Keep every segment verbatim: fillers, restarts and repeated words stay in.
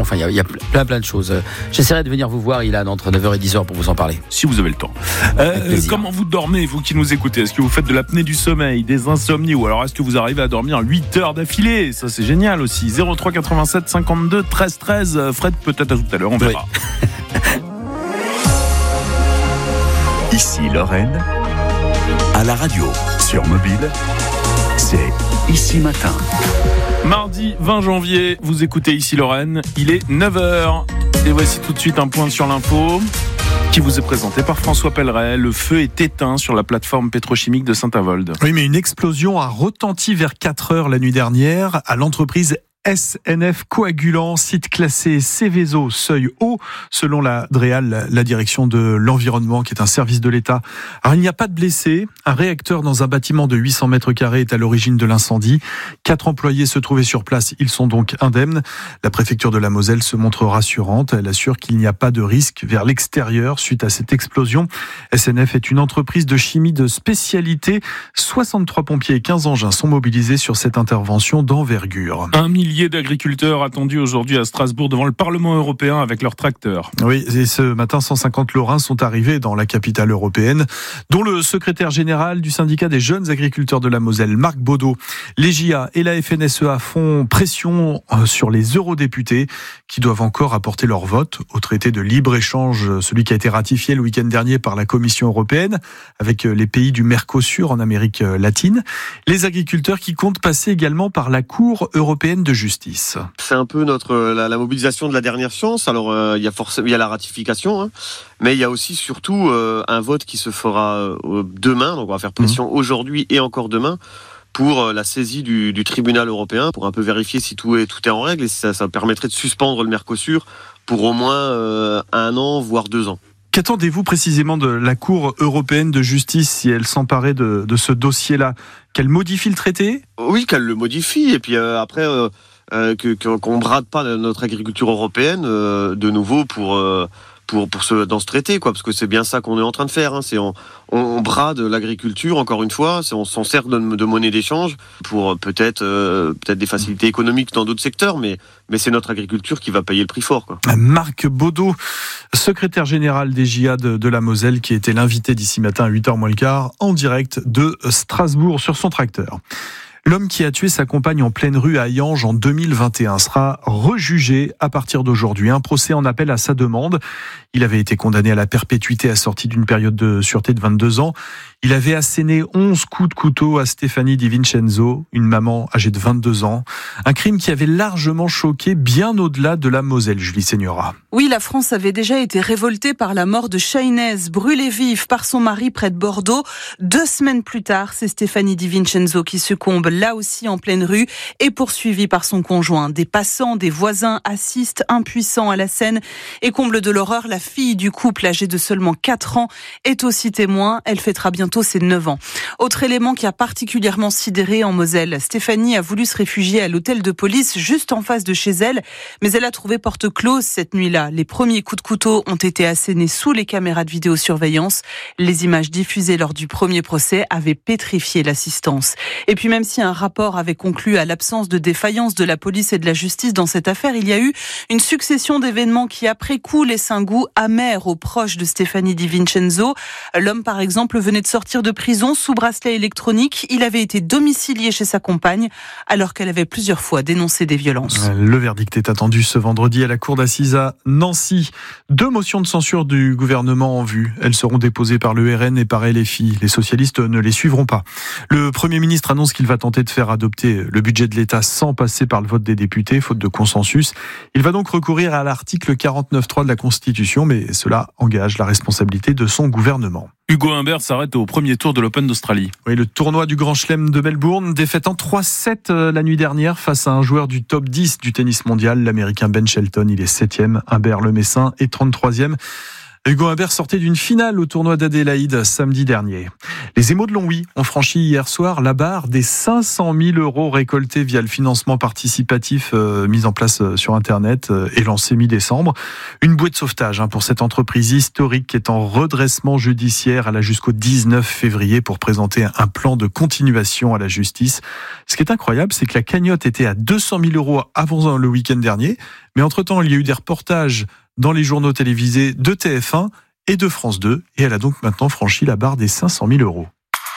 Enfin, il y, y a plein plein de choses. J'essaierai de venir vous voir, Ilan, entre neuf heures et dix heures pour vous en parler. Si vous avez le temps. Euh, comment vous dormez, vous qui nous écoutez? Est-ce que vous faites de l'apnée du sommeil, des insomnies, ou alors est-ce que vous arrivez à dormir huit heures d'affilée? Ça, c'est génial aussi. zéro trois quatre-vingt-sept cinquante-deux treize treize. Fred, peut-être à tout à l'heure, on verra. Oui. Ici Lorraine, à la radio, sur mobile, c'est Ici Matin. Mardi vingt janvier, vous écoutez Ici Lorraine, il est neuf heures. Et voici tout de suite un point sur l'info qui vous est présenté par François Pelleret. Le feu est éteint sur la plateforme pétrochimique de Saint-Avold. Oui, mais une explosion a retenti vers quatre heures la nuit dernière à l'entreprise S N F Coagulant, site classé Céveso seuil haut, selon la DREAL, la direction de l'environnement, qui est un service de l'État. Alors, il n'y a pas de blessés. Un réacteur dans un bâtiment de huit cents mètres carrés est à l'origine de l'incendie. Quatre employés se trouvaient sur place. Ils sont donc indemnes. La préfecture de la Moselle se montre rassurante. Elle assure qu'il n'y a pas de risque vers l'extérieur suite à cette explosion. S N F est une entreprise de chimie de spécialité. soixante-trois pompiers et quinze engins sont mobilisés sur cette intervention d'envergure. Un millier d'agriculteurs attendus aujourd'hui à Strasbourg devant le Parlement européen avec leurs tracteurs. Oui, et ce matin, cent cinquante Lorrains sont arrivés dans la capitale européenne, dont le secrétaire général du syndicat des jeunes agriculteurs de la Moselle, Marc Baudot. Les J A et la F N S E A font pression sur les eurodéputés qui doivent encore apporter leur vote au traité de libre-échange, celui qui a été ratifié le week-end dernier par la Commission européenne avec les pays du Mercosur en Amérique latine. Les agriculteurs qui comptent passer également par la Cour européenne de justice. C'est un peu notre la, la mobilisation de la dernière chance. Alors euh, il y a forcément il y a la ratification, hein, mais il y a aussi surtout euh, un vote qui se fera euh, demain. Donc on va faire pression mmh. aujourd'hui et encore demain pour euh, la saisie du, du tribunal européen pour un peu vérifier si tout est tout est en règle, et ça, ça permettrait de suspendre le Mercosur pour au moins euh, un an voire deux ans. Qu'attendez-vous précisément de la Cour européenne de justice si elle s'emparait de, de ce dossier-là? Qu'elle modifie le traité? Oui, qu'elle le modifie, et puis euh, après euh, euh, que, que, qu'on ne brade pas notre agriculture européenne euh, de nouveau pour, euh, pour, pour ce, dans ce traité, quoi, parce que c'est bien ça qu'on est en train de faire. Hein, c'est on, on brade l'agriculture, encore une fois, c'est, on s'en sert de, de monnaie d'échange pour peut-être, euh, peut-être des facilités économiques dans d'autres secteurs, mais, mais c'est notre agriculture qui va payer le prix fort, quoi. Marc Baudot, secrétaire général des J A de, de la Moselle, qui était l'invité d'ici matin à huit heures moins le quart, en direct de Strasbourg sur son tracteur. L'homme qui a tué sa compagne en pleine rue à Hayange en deux mille vingt et un sera rejugé à partir d'aujourd'hui. Un procès en appel à sa demande. Il avait été condamné à la perpétuité assortie d'une période de sûreté de vingt-deux ans. Il avait asséné onze coups de couteau à Stéphanie Di Vincenzo, une maman âgée de vingt-deux ans. Un crime qui avait largement choqué bien au-delà de la Moselle, Julie Seigneura. Oui, la France avait déjà été révoltée par la mort de Chahinez, brûlée vive par son mari près de Bordeaux. Deux semaines plus tard, c'est Stéphanie Di Vincenzo qui succombe, là aussi en pleine rue, et poursuivie par son conjoint. Des passants, des voisins assistent impuissants à la scène. Et comble de l'horreur, la fille du couple, âgée de seulement quatre ans, est aussi témoin. Elle fêtera bientôt ses neuf ans. Autre élément qui a particulièrement sidéré en Moselle, Stéphanie a voulu se réfugier à l'hôtel de police juste en face de chez elle, mais elle a trouvé porte close cette nuit-là. Les premiers coups de couteau ont été assénés sous les caméras de vidéosurveillance. Les images diffusées lors du premier procès avaient pétrifié l'assistance. Et puis même si un rapport avait conclu à l'absence de défaillance de la police et de la justice dans cette affaire, il y a eu une succession d'événements qui, après coup, laissent un goût amer aux proches de Stéphanie Di Vincenzo. L'homme, par exemple, venait de sortir de prison sous bracelet électronique. Il avait été domicilié chez sa compagne alors qu'elle avait plusieurs fois dénoncé des violences. Le verdict est attendu ce vendredi à la cour d'assises à Nancy. Deux motions de censure du gouvernement en vue. Elles seront déposées par le R N et par L F I. Les socialistes ne les suivront pas. Le Premier ministre annonce qu'il va tenter de faire adopter le budget de l'État sans passer par le vote des députés, faute de consensus. Il va donc recourir à l'article quarante-neuf trois de la Constitution, mais cela engage la responsabilité de son gouvernement. Hugo Humbert s'arrête au premier tour de l'Open d'Australie. Oui, le tournoi du Grand Chelem de Melbourne, défaite en trois sept la nuit dernière face à un joueur du top dix du tennis mondial, l'Américain Ben Shelton. Il est septième, Humbert Le Messin est trente-troisième. Hugo Humbert sortait d'une finale au tournoi d'Adélaïde samedi dernier. Les Émaux de Longwy ont franchi hier soir la barre des cinq cent mille euros récoltés via le financement participatif euh, mis en place euh, sur Internet euh, et lancé mi-décembre. Une bouée de sauvetage hein, pour cette entreprise historique qui est en redressement judiciaire. Elle a jusqu'au dix-neuf février pour présenter un plan de continuation à la justice. Ce qui est incroyable, c'est que la cagnotte était à deux cent mille euros avant le week-end dernier. Mais entre-temps, il y a eu des reportages dans les journaux télévisés de T F un et de France deux. Et elle a donc maintenant franchi la barre des cinq cent mille euros.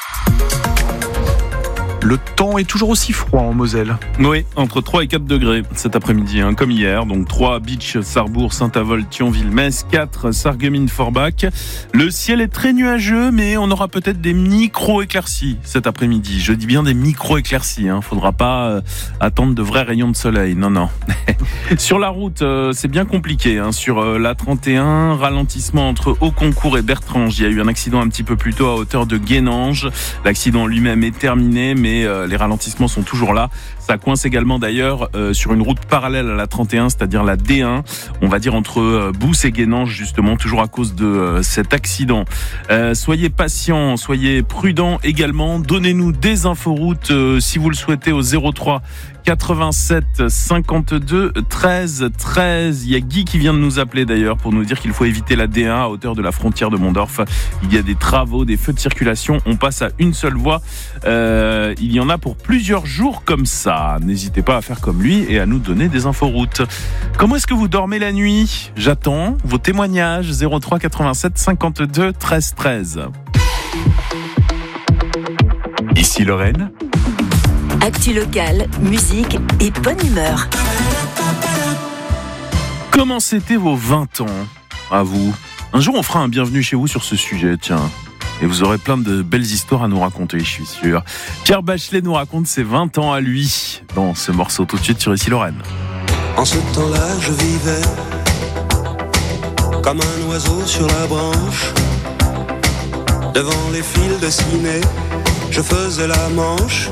Le temps est toujours aussi froid en Moselle. Oui, entre trois et quatre degrés cet après-midi, hein, comme hier. Donc trois, Beach, Sarrebourg, Saint-Avold, Thionville, Metz. quatre, Sarreguemines, Forbach. Le ciel est très nuageux, mais on aura peut-être des micro-éclaircies cet après-midi. Je dis bien des micro-éclaircies. Hein. Faudra pas euh, attendre de vrais rayons de soleil. Non, non. Sur la route, euh, c'est bien compliqué. Hein. Sur euh, la trente et un, ralentissement entre Auconcourt et Bertrange. Il y a eu un accident un petit peu plus tôt à hauteur de Guénange. L'accident lui-même est terminé, mais euh, les ralentissements sont toujours là. Ça coince également d'ailleurs euh, sur une route parallèle à la trente et un, c'est-à-dire la D un, on va dire entre euh, Bousse et Guénange, justement, toujours à cause de euh, cet accident. Euh, soyez patients, soyez prudents également. Donnez-nous des inforoutes euh, si vous le souhaitez au zéro trois quatre-vingt-sept cinquante-deux treize treize. Il y a Guy qui vient de nous appeler d'ailleurs pour nous dire qu'il faut éviter la D un à hauteur de la frontière de Mondorf. Il y a des travaux, des feux de circulation. On passe à une seule voie. Euh, il y en a pour plusieurs jours comme ça. N'hésitez pas à faire comme lui et à nous donner des inforoutes. Comment est-ce que vous dormez la nuit ? J'attends vos témoignages. zéro trois quatre-vingt-sept cinquante-deux treize treize. Ici Lorraine. Actu locale, musique et bonne humeur. Comment c'était vos vingt ans à vous ? Un jour, on fera un bienvenue chez vous sur ce sujet, tiens. Et vous aurez plein de belles histoires à nous raconter, je suis sûr. Pierre Bachelet nous raconte ses vingt ans à lui dans ce morceau tout de suite sur Ici Lorraine. En ce temps-là, je vivais comme un oiseau sur la branche. Devant les fils de ciné, je faisais la manche.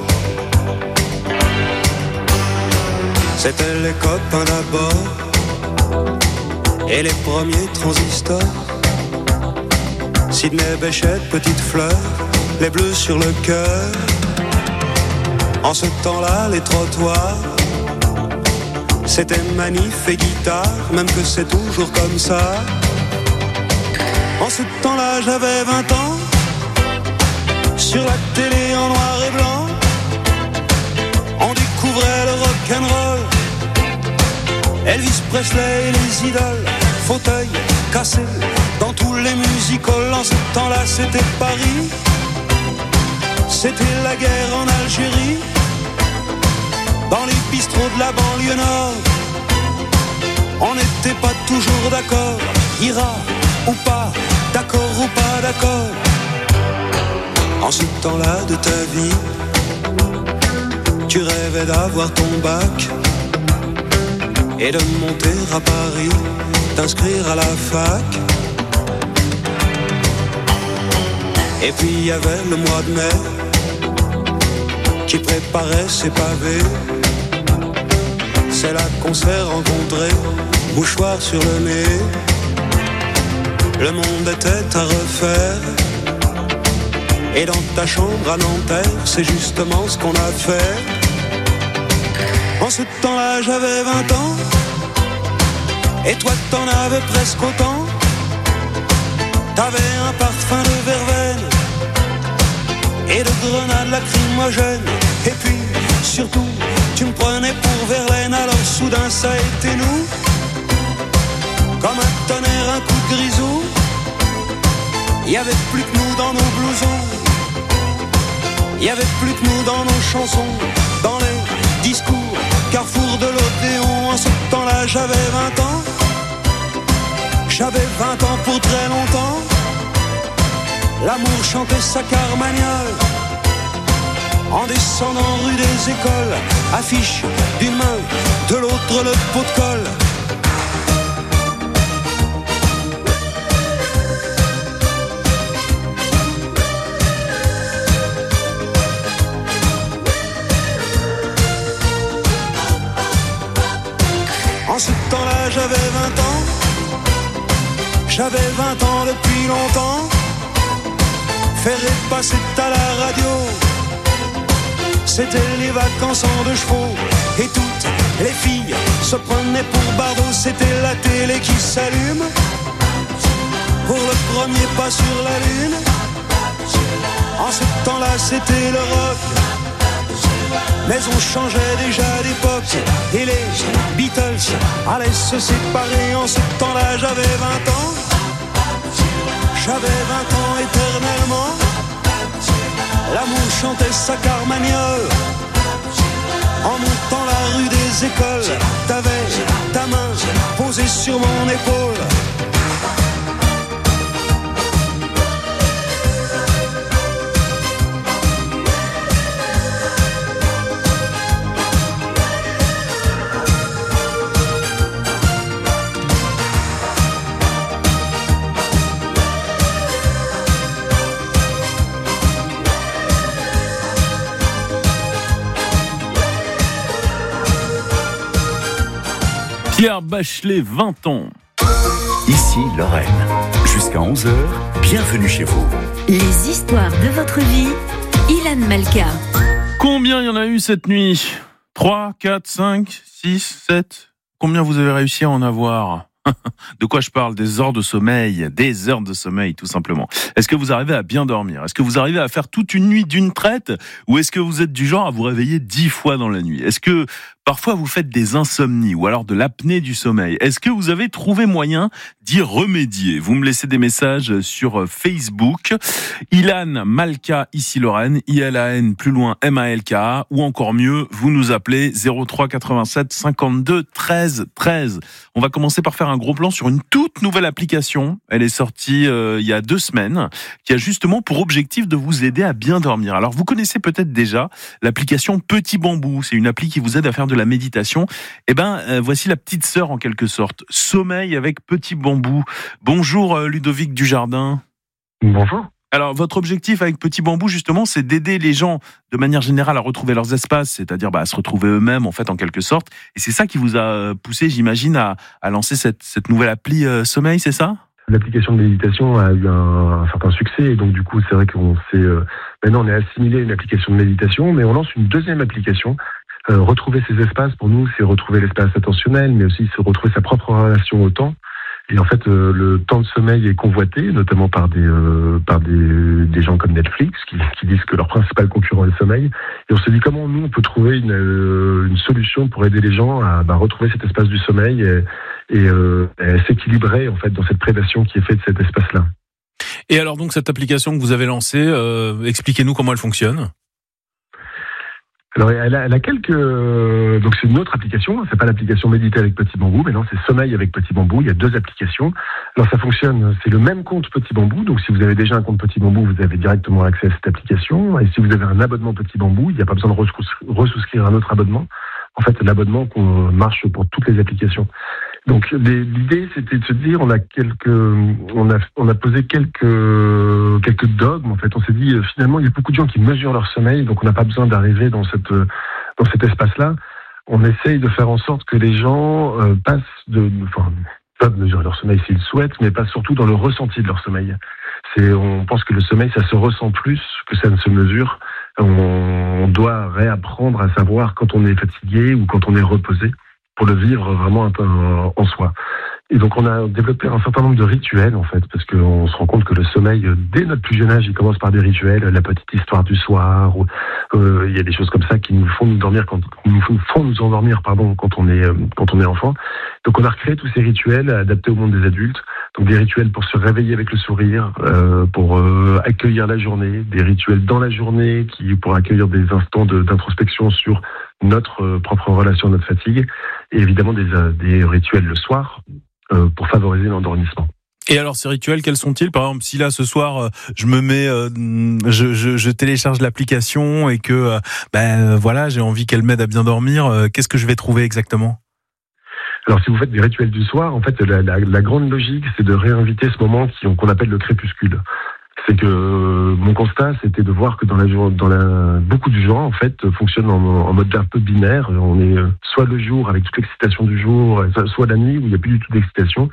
C'était les copains d'abord et les premiers transistors. Sidney Bechet, petite fleur, les bleus sur le cœur. En ce temps-là, les trottoirs, c'était manif et guitare, même que c'est toujours comme ça. En ce temps-là, j'avais vingt ans, sur la télé en noir et blanc, on découvrait le rock'n'roll, Elvis Presley et les idoles, fauteuil cassé dans tous les musicals. En ce temps-là, c'était Paris, c'était la guerre en Algérie, dans les bistrots de la banlieue nord, on n'était pas toujours d'accord, ira ou pas, d'accord ou pas d'accord. En ce temps-là de ta vie, tu rêvais d'avoir ton bac et de monter à Paris, t'inscrire à la fac. Et puis il y avait le mois de mai qui préparait ses pavés. C'est là qu'on s'est rencontrés, mouchoir sur le nez. Le monde était à refaire, et dans ta chambre à Nanterre, c'est justement ce qu'on a fait. En ce temps-là, j'avais vingt ans, et toi t'en avais presque autant. T'avais un parfum de verveine et de grenades lacrymogènes. Et puis, surtout, tu me prenais pour Verlaine. Alors soudain, ça a été nous, comme un tonnerre, un coup de grisou. Il y avait plus que nous dans nos blousons, il y avait plus que nous dans nos chansons, dans les discours, carrefour de l'Odéon. En ce temps-là, j'avais vingt ans, j'avais vingt ans pour très longtemps. L'amour chantait sa carmagnole en descendant rue des Écoles, affiche d'une main, de l'autre le pot de colle. En ce temps-là, j'avais vingt ans, J'avais vingt ans depuis longtemps. Ferré passait à la radio. C'était les vacances en deux chevaux. Et toutes les filles se prenaient pour Bardot. C'était la télé qui s'allume pour le premier pas sur la lune. En ce temps-là c'était le rock, mais on changeait déjà d'époque. Et les Beatles allaient se séparer. En ce temps-là j'avais vingt ans. J'avais vingt ans éternellement. L'amour chantait sa carmagnole. En montant la rue des écoles, t'avais ta main posée sur mon épaule. Pierre Bachelet, vingt ans. Ici Lorraine. Jusqu'à onze heures, bienvenue chez vous. Les histoires de votre vie, Ilan Malka. Combien il y en a eu cette nuit ? trois, quatre, cinq, six, sept. Combien vous avez réussi à en avoir ? De quoi je parle ? Des heures de sommeil, des heures de sommeil tout simplement. Est-ce que vous arrivez à bien dormir ? Est-ce que vous arrivez à faire toute une nuit d'une traite ? Ou est-ce que vous êtes du genre à vous réveiller dix fois dans la nuit ? Est-ce que parfois vous faites des insomnies ou alors de l'apnée du sommeil ? Est-ce que vous avez trouvé moyen d'y remédier ? Vous me laissez des messages sur Facebook. Ilan Malka, ici Lorraine, I L A N plus loin M A L K A, ou encore mieux, vous nous appelez zéro trois quatre-vingt-sept cinquante-deux treize treize. On va commencer par faire un gros plan sur une toute nouvelle application. Elle est sortie euh, il y a deux semaines, qui a justement pour objectif de vous aider à bien dormir. Alors vous connaissez peut-être déjà l'application Petit Bambou. C'est une appli qui vous aide à faire de la méditation. Eh ben, euh, voici la petite sœur en quelque sorte. Sommeil avec Petit Bambou. Bonjour euh, Ludovic Dujardin. Bonjour. Alors, votre objectif avec Petit Bambou, justement, c'est d'aider les gens, de manière générale, à retrouver leurs espaces, c'est-à-dire bah, à se retrouver eux-mêmes, en fait, en quelque sorte. Et c'est ça qui vous a poussé, j'imagine, à, à lancer cette, cette nouvelle appli euh, Sommeil, c'est ça ? L'application de méditation a eu un, un certain succès, et donc du coup, c'est vrai qu'on s'est... Euh, maintenant, on est assimilé à une application de méditation, mais on lance une deuxième application. Euh, retrouver ses espaces, pour nous, c'est retrouver l'espace attentionnel, mais aussi se retrouver sa propre relation au temps. Et en fait, euh, le temps de sommeil est convoité, notamment par des euh, par des, des gens comme Netflix, qui, qui disent que leur principal concurrent est le sommeil. Et on se dit comment nous on peut trouver une, euh, une solution pour aider les gens à bah, retrouver cet espace du sommeil et, et, euh, et s'équilibrer en fait dans cette prédation qui est faite de cet espace-là. Et alors donc cette application que vous avez lancée, euh, expliquez-nous comment elle fonctionne. Alors, elle a, elle a quelques... Donc, c'est une autre application. C'est pas l'application Méditer avec Petit Bambou, mais non, c'est Sommeil avec Petit Bambou. Il y a deux applications. Alors, ça fonctionne. C'est le même compte Petit Bambou. Donc, si vous avez déjà un compte Petit Bambou, vous avez directement accès à cette application. Et si vous avez un abonnement Petit Bambou, il n'y a pas besoin de resouscrire un autre abonnement. En fait, l'abonnement qu'on marche pour toutes les applications. Donc, l'idée, c'était de se dire, on a quelques, on a, on a posé quelques, quelques dogmes. En fait, on s'est dit, finalement, il y a beaucoup de gens qui mesurent leur sommeil, donc on n'a pas besoin d'arriver dans cette, dans cet espace-là. On essaye de faire en sorte que les gens euh, passent de, enfin, peuvent mesurer leur sommeil s'ils souhaitent, mais passent surtout dans le ressenti de leur sommeil. C'est, on pense que le sommeil, ça se ressent plus que ça ne se mesure. On, on doit réapprendre à savoir quand on est fatigué ou quand on est reposé, pour le vivre vraiment un peu en soi. Et donc on a développé un certain nombre de rituels en fait, parce qu'on se rend compte que le sommeil, dès notre plus jeune âge, il commence par des rituels, la petite histoire du soir, ou, euh, il y a des choses comme ça qui nous font nous dormir quand nous font nous endormir pardon quand on est quand on est enfant. Donc on a recréé tous ces rituels adaptés au monde des adultes. Donc des rituels pour se réveiller avec le sourire, euh, pour euh, accueillir la journée, des rituels dans la journée qui pour accueillir des instants de, d'introspection sur notre euh, propre relation à notre fatigue, et évidemment des, euh, des rituels le soir euh, pour favoriser l'endormissement. Et alors ces rituels, quels sont-ils ? Par exemple, si là ce soir je me mets, euh, je, je, je télécharge l'application et que euh, ben voilà, j'ai envie qu'elle m'aide à bien dormir, euh, qu'est-ce que je vais trouver exactement ? Alors, si vous faites des rituels du soir, en fait, la, la, la grande logique, c'est de réinviter ce moment qui, qu'on appelle le crépuscule. C'est que euh, mon constat, c'était de voir que dans la, dans la, beaucoup de gens, en fait, fonctionnent en, en mode un peu binaire. On est soit le jour avec toute l'excitation du jour, soit la nuit où il n'y a plus du tout d'excitation.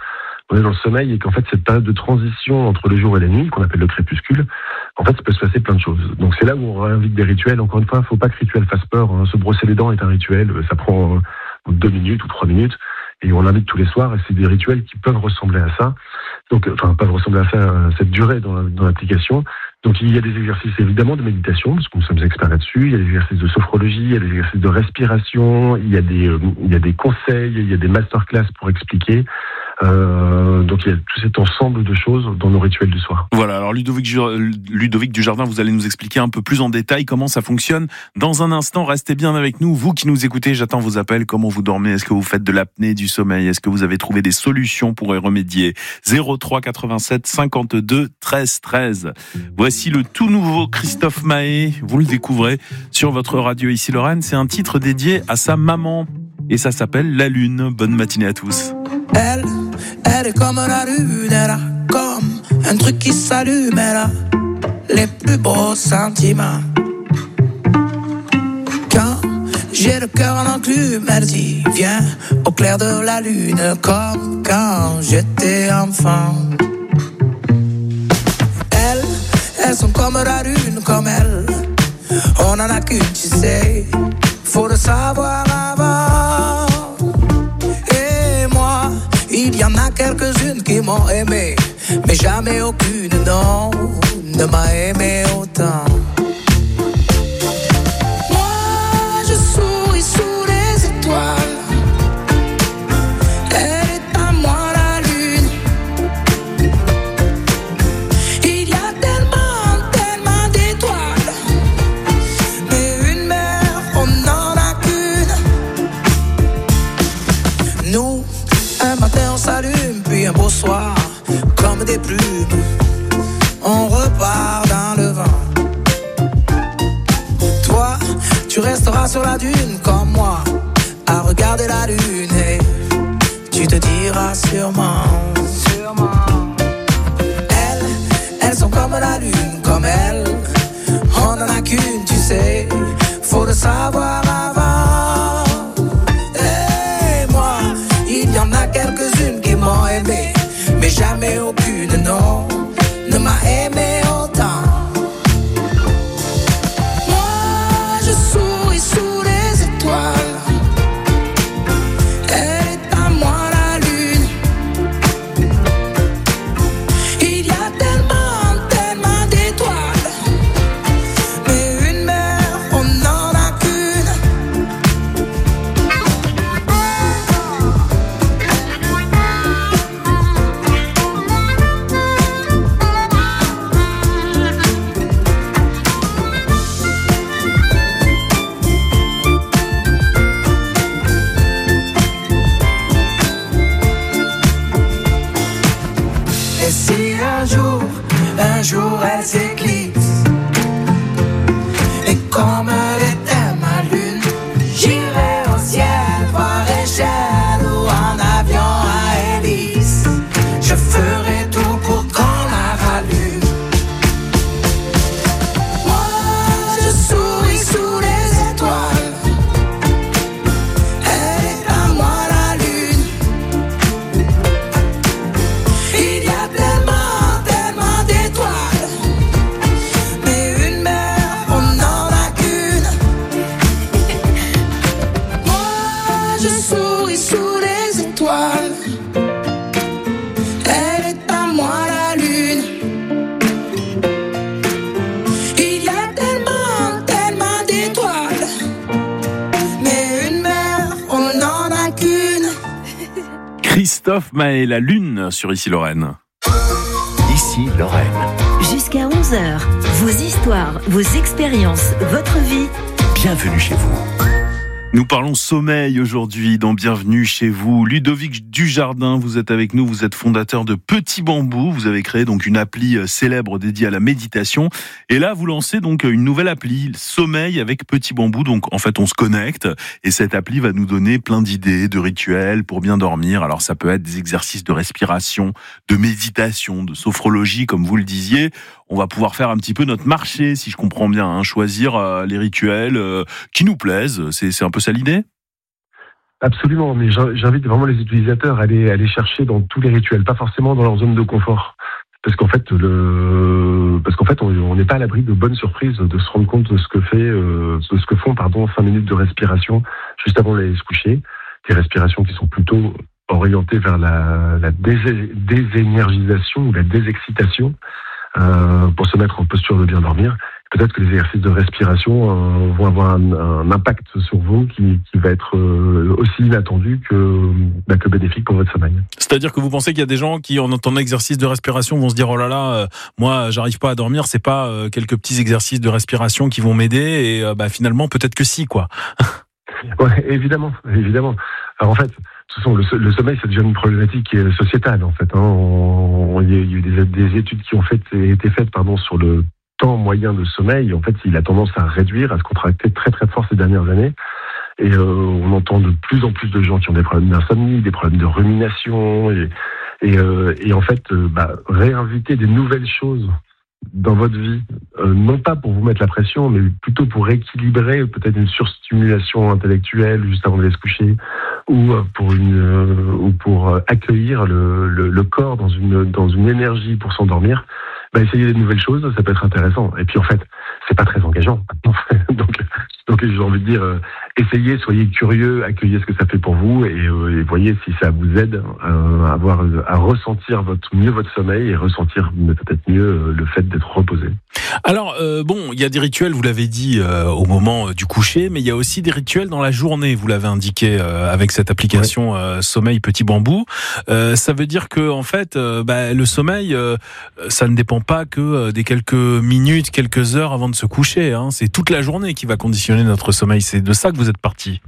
on est dans le sommeil et qu'en fait cette période de transition entre le jour et la nuit, qu'on appelle le crépuscule, en fait, ça peut se passer plein de choses. Donc c'est là où on réinvite des rituels. Encore une fois, il ne faut pas que rituel fasse peur. Hein. Se brosser les dents est un rituel, ça prend deux minutes ou trois minutes, et on l'invite tous les soirs, et c'est des rituels qui peuvent ressembler à ça. Donc, enfin, peuvent ressembler à ça, à cette durée dans, dans l'application. Donc il y a des exercices évidemment de méditation, parce que nous sommes experts là-dessus. Il y a des exercices de sophrologie, il y a des exercices de respiration, il y a des, euh, il y a des conseils, il y a des masterclass pour expliquer. Euh, donc il y a tout cet ensemble de choses dans nos rituels du soir. Voilà, alors Ludovic, Ludovic Dujardin, vous allez nous expliquer un peu plus en détail comment ça fonctionne. Dans un instant, restez bien avec nous. Vous qui nous écoutez, j'attends vos appels. Comment vous dormez? Est-ce que vous faites de l'apnée du sommeil? Est-ce que vous avez trouvé des solutions pour y remédier? zéro trois quatre-vingt-sept cinquante-deux treize treize. Voici le tout nouveau Christophe Maé. Vous le découvrez sur votre radio ici Lorraine. C'est un titre dédié à sa maman. Et ça s'appelle La Lune. Bonne matinée à tous. Elle, elle est comme la lune, elle a comme un truc qui s'allume, elle a les plus beaux sentiments. Quand j'ai le cœur en enclume, elle dit viens au clair de la lune, comme quand j'étais enfant. Elles, elles sont comme la lune, comme elle, on en a qu'une, tu sais, faut le savoir avant. Il y en a quelques-unes qui m'ont aimé, mais jamais aucune, non, ne m'a aimé autant. Moi, je souris sous les étoiles. Elle est à moi la lune. Il y a tellement, tellement d'étoiles, mais une mère, on n'en a qu'une. Nous, un matin on s'allume, puis un beau soir, comme des plumes, on repart dans le vent. Toi, tu resteras sur la dune comme moi, à regarder la lune, et tu te diras sûrement, sûrement. Elles, elles sont comme la lune, comme elle, on en a qu'une, tu sais, faut le savoir avant. Et moi, il y en a quelques-unes qui m'ont aimé, mais jamais aucune, non, ne m'a aimé autant. Moi, je souris sous les étoiles. Elle est à moi la lune. Il y a tellement, tellement d'étoiles, mais une mère, on n'en a qu'une. Et si un jour, un jour elle s'éclipse, et comme elle était ma lune, j'irai au ciel par échelle ou en avion à hélice. Je ferai tout pour qu'on la rallume. Moi, je souris sous les étoiles. Elle est à moi la lune. Il y a tellement, tellement d'étoiles, mais une mère, on n'en a qu'une. Moi, je souris sous les étoiles. Elle est à moi la lune. Il y a tellement, tellement d'étoiles, mais une mère, on n'en a qu'une. Christophe Maé, La Lune sur Ici Lorraine. Ici Lorraine. Jusqu'à onze heures, vos histoires, vos expériences, votre vie. Bienvenue chez vous. Nous parlons sommeil aujourd'hui dans Bienvenue chez vous. Ludovic Dujardin, vous êtes avec nous, vous êtes fondateur de Petit Bambou. Vous avez créé donc une appli célèbre dédiée à la méditation. Et là, vous lancez donc une nouvelle appli, Sommeil avec Petit Bambou. Donc en fait, on se connecte et cette appli va nous donner plein d'idées, de rituels pour bien dormir. Alors ça peut être des exercices de respiration, de méditation, de sophrologie, comme vous le disiez. On va pouvoir faire un petit peu notre marché, si je comprends bien, hein, choisir euh, les rituels euh, qui nous plaisent. C'est, c'est un peu ça l'idée ? Absolument, mais j'invite vraiment les utilisateurs à aller, à aller chercher dans tous les rituels, pas forcément dans leur zone de confort. Parce qu'en fait, le, parce qu'en fait, on n'est pas à l'abri de bonnes surprises, de se rendre compte de ce que fait, euh, de ce que font, pardon, cinq minutes de respiration juste avant d'aller se coucher. Des respirations qui sont plutôt orientées vers la, la dés- désénergisation ou la désexcitation, euh, pour se mettre en posture de bien dormir. Peut-être que les exercices de respiration euh, vont avoir un, un impact sur vous qui, qui va être euh, aussi inattendu que, bah, que bénéfique pour votre sommeil. C'est-à-dire que vous pensez qu'il y a des gens qui, en entendant exercice de respiration, vont se dire « Oh là là, euh, moi, j'arrive pas à dormir, c'est pas euh, quelques petits exercices de respiration qui vont m'aider. » Et euh, bah, finalement, peut-être que si, quoi. Ouais, évidemment, évidemment. Alors en fait, de toute façon, le, le sommeil, ça devient une problématique sociétale, en fait. Hein. On, il y a eu des, des études qui ont fait, été faites pardon, sur le temps moyen de sommeil. En fait, il a tendance à réduire, à se contracter très très fort ces dernières années. Et euh, on entend de plus en plus de gens qui ont des problèmes d'insomnie, des problèmes de rumination. Et, et, euh, et en fait, euh, bah, réinviter des nouvelles choses dans votre vie, euh, non pas pour vous mettre la pression, mais plutôt pour équilibrer peut-être une surstimulation intellectuelle juste avant d'aller se coucher, ou pour une, euh, ou pour accueillir le, le, le corps dans une dans une énergie pour s'endormir. Bah, essayer des nouvelles choses, ça peut être intéressant. Et puis en fait, c'est pas très engageant. donc, donc j'ai envie de dire, euh, essayez, soyez curieux, accueillez ce que ça fait pour vous, et, euh, et voyez si ça vous aide euh, à avoir, à ressentir votre mieux votre sommeil et ressentir peut-être mieux euh, le fait d'être reposé. Alors euh, bon, il y a des rituels, vous l'avez dit euh, au moment du coucher, mais il y a aussi des rituels dans la journée. Vous l'avez indiqué euh, avec cette application ouais. euh, Sommeil Petit Bambou. Euh, ça veut dire que en fait, euh, bah, le sommeil, euh, ça ne dépend pas que euh, des quelques minutes, quelques heures avant de se coucher. Hein. C'est toute la journée qui va conditionner notre sommeil. C'est de ça que vous êtes parti.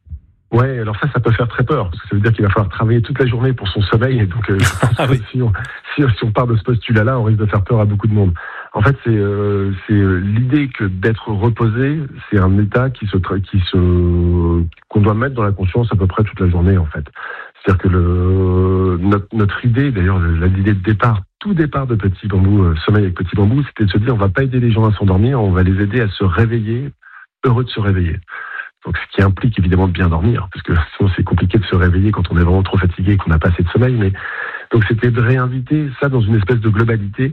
Ouais, alors ça, ça peut faire très peur, parce que ça veut dire qu'il va falloir travailler toute la journée pour son sommeil, et donc euh, ah oui. si, on, si, si on part de ce postulat-là, on risque de faire peur à beaucoup de monde. En fait, c'est, euh, c'est l'idée que d'être reposé, c'est un état qui se, qui se, qu'on doit mettre dans la conscience à peu près toute la journée, en fait. C'est-à-dire que le, notre, notre idée, d'ailleurs, l'idée de départ, tout départ de Petit Bambou, euh, Sommeil avec Petit Bambou, c'était de se dire, on va pas aider les gens à s'endormir, on va les aider à se réveiller, heureux de se réveiller. Donc, ce qui implique évidemment de bien dormir, parce que sinon c'est compliqué de se réveiller quand on est vraiment trop fatigué et qu'on n'a pas assez de sommeil. Mais donc c'était de réinviter ça dans une espèce de globalité,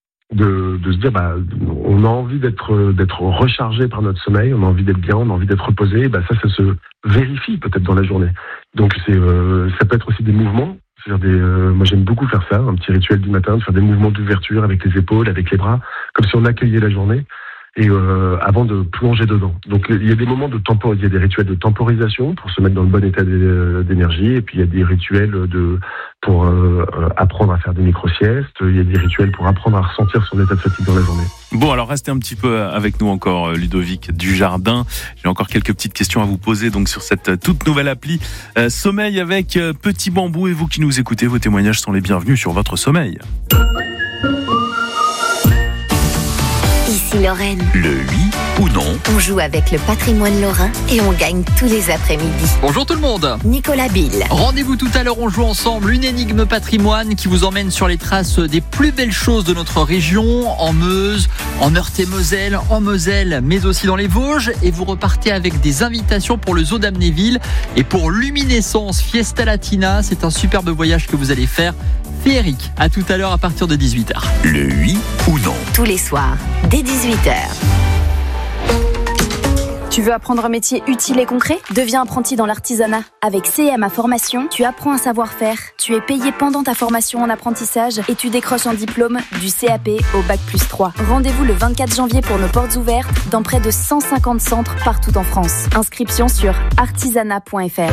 de, de se dire bah on a envie d'être d'être rechargé par notre sommeil, on a envie d'être bien, on a envie d'être reposé. Et bah ça, ça se vérifie peut-être dans la journée. Donc c'est euh, ça peut être aussi des mouvements. C'est-à-dire des, euh, moi j'aime beaucoup faire ça, un petit rituel du matin, de faire des mouvements d'ouverture avec les épaules, avec les bras, comme si on accueillait la journée. Et euh, avant de plonger dedans. Donc il y a des moments de tempo, il y a des rituels de temporisation pour se mettre dans le bon état d'énergie, et puis il y a des rituels de pour euh, apprendre à faire des micro-siestes, il y a des rituels pour apprendre à ressentir son état de fatigue dans la journée. Bon, alors restez un petit peu avec nous encore, Ludovic Dujardin. J'ai encore quelques petites questions à vous poser donc sur cette toute nouvelle appli euh, Sommeil avec euh, Petit Bambou. Et vous qui nous écoutez, vos témoignages sont les bienvenus sur votre sommeil. Ici Lorraine. Le oui ou non. On joue avec le patrimoine lorrain et on gagne tous les après-midi. Bonjour tout le monde. Nicolas Bill. Rendez-vous tout à l'heure, on joue ensemble une énigme patrimoine qui vous emmène sur les traces des plus belles choses de notre région, en Meuse, en Meurthe-et-Moselle, en Moselle, mais aussi dans les Vosges. Et vous repartez avec des invitations pour le zoo d'Amnéville et pour Luminescence Fiesta Latina. C'est un superbe voyage que vous allez faire. Féerique. À tout à l'heure à partir de dix-huit heures. Le oui ou non. Tous les soirs, dès dix-huit heures. Tu veux apprendre un métier utile et concret ? Deviens apprenti dans l'artisanat. Avec C M A Formation, tu apprends un savoir-faire, tu es payé pendant ta formation en apprentissage et tu décroches un diplôme du C A P au bac plus trois. Rendez-vous le vingt-quatre janvier pour nos portes ouvertes dans près de cent cinquante centres partout en France. Inscription sur artisanat point f r.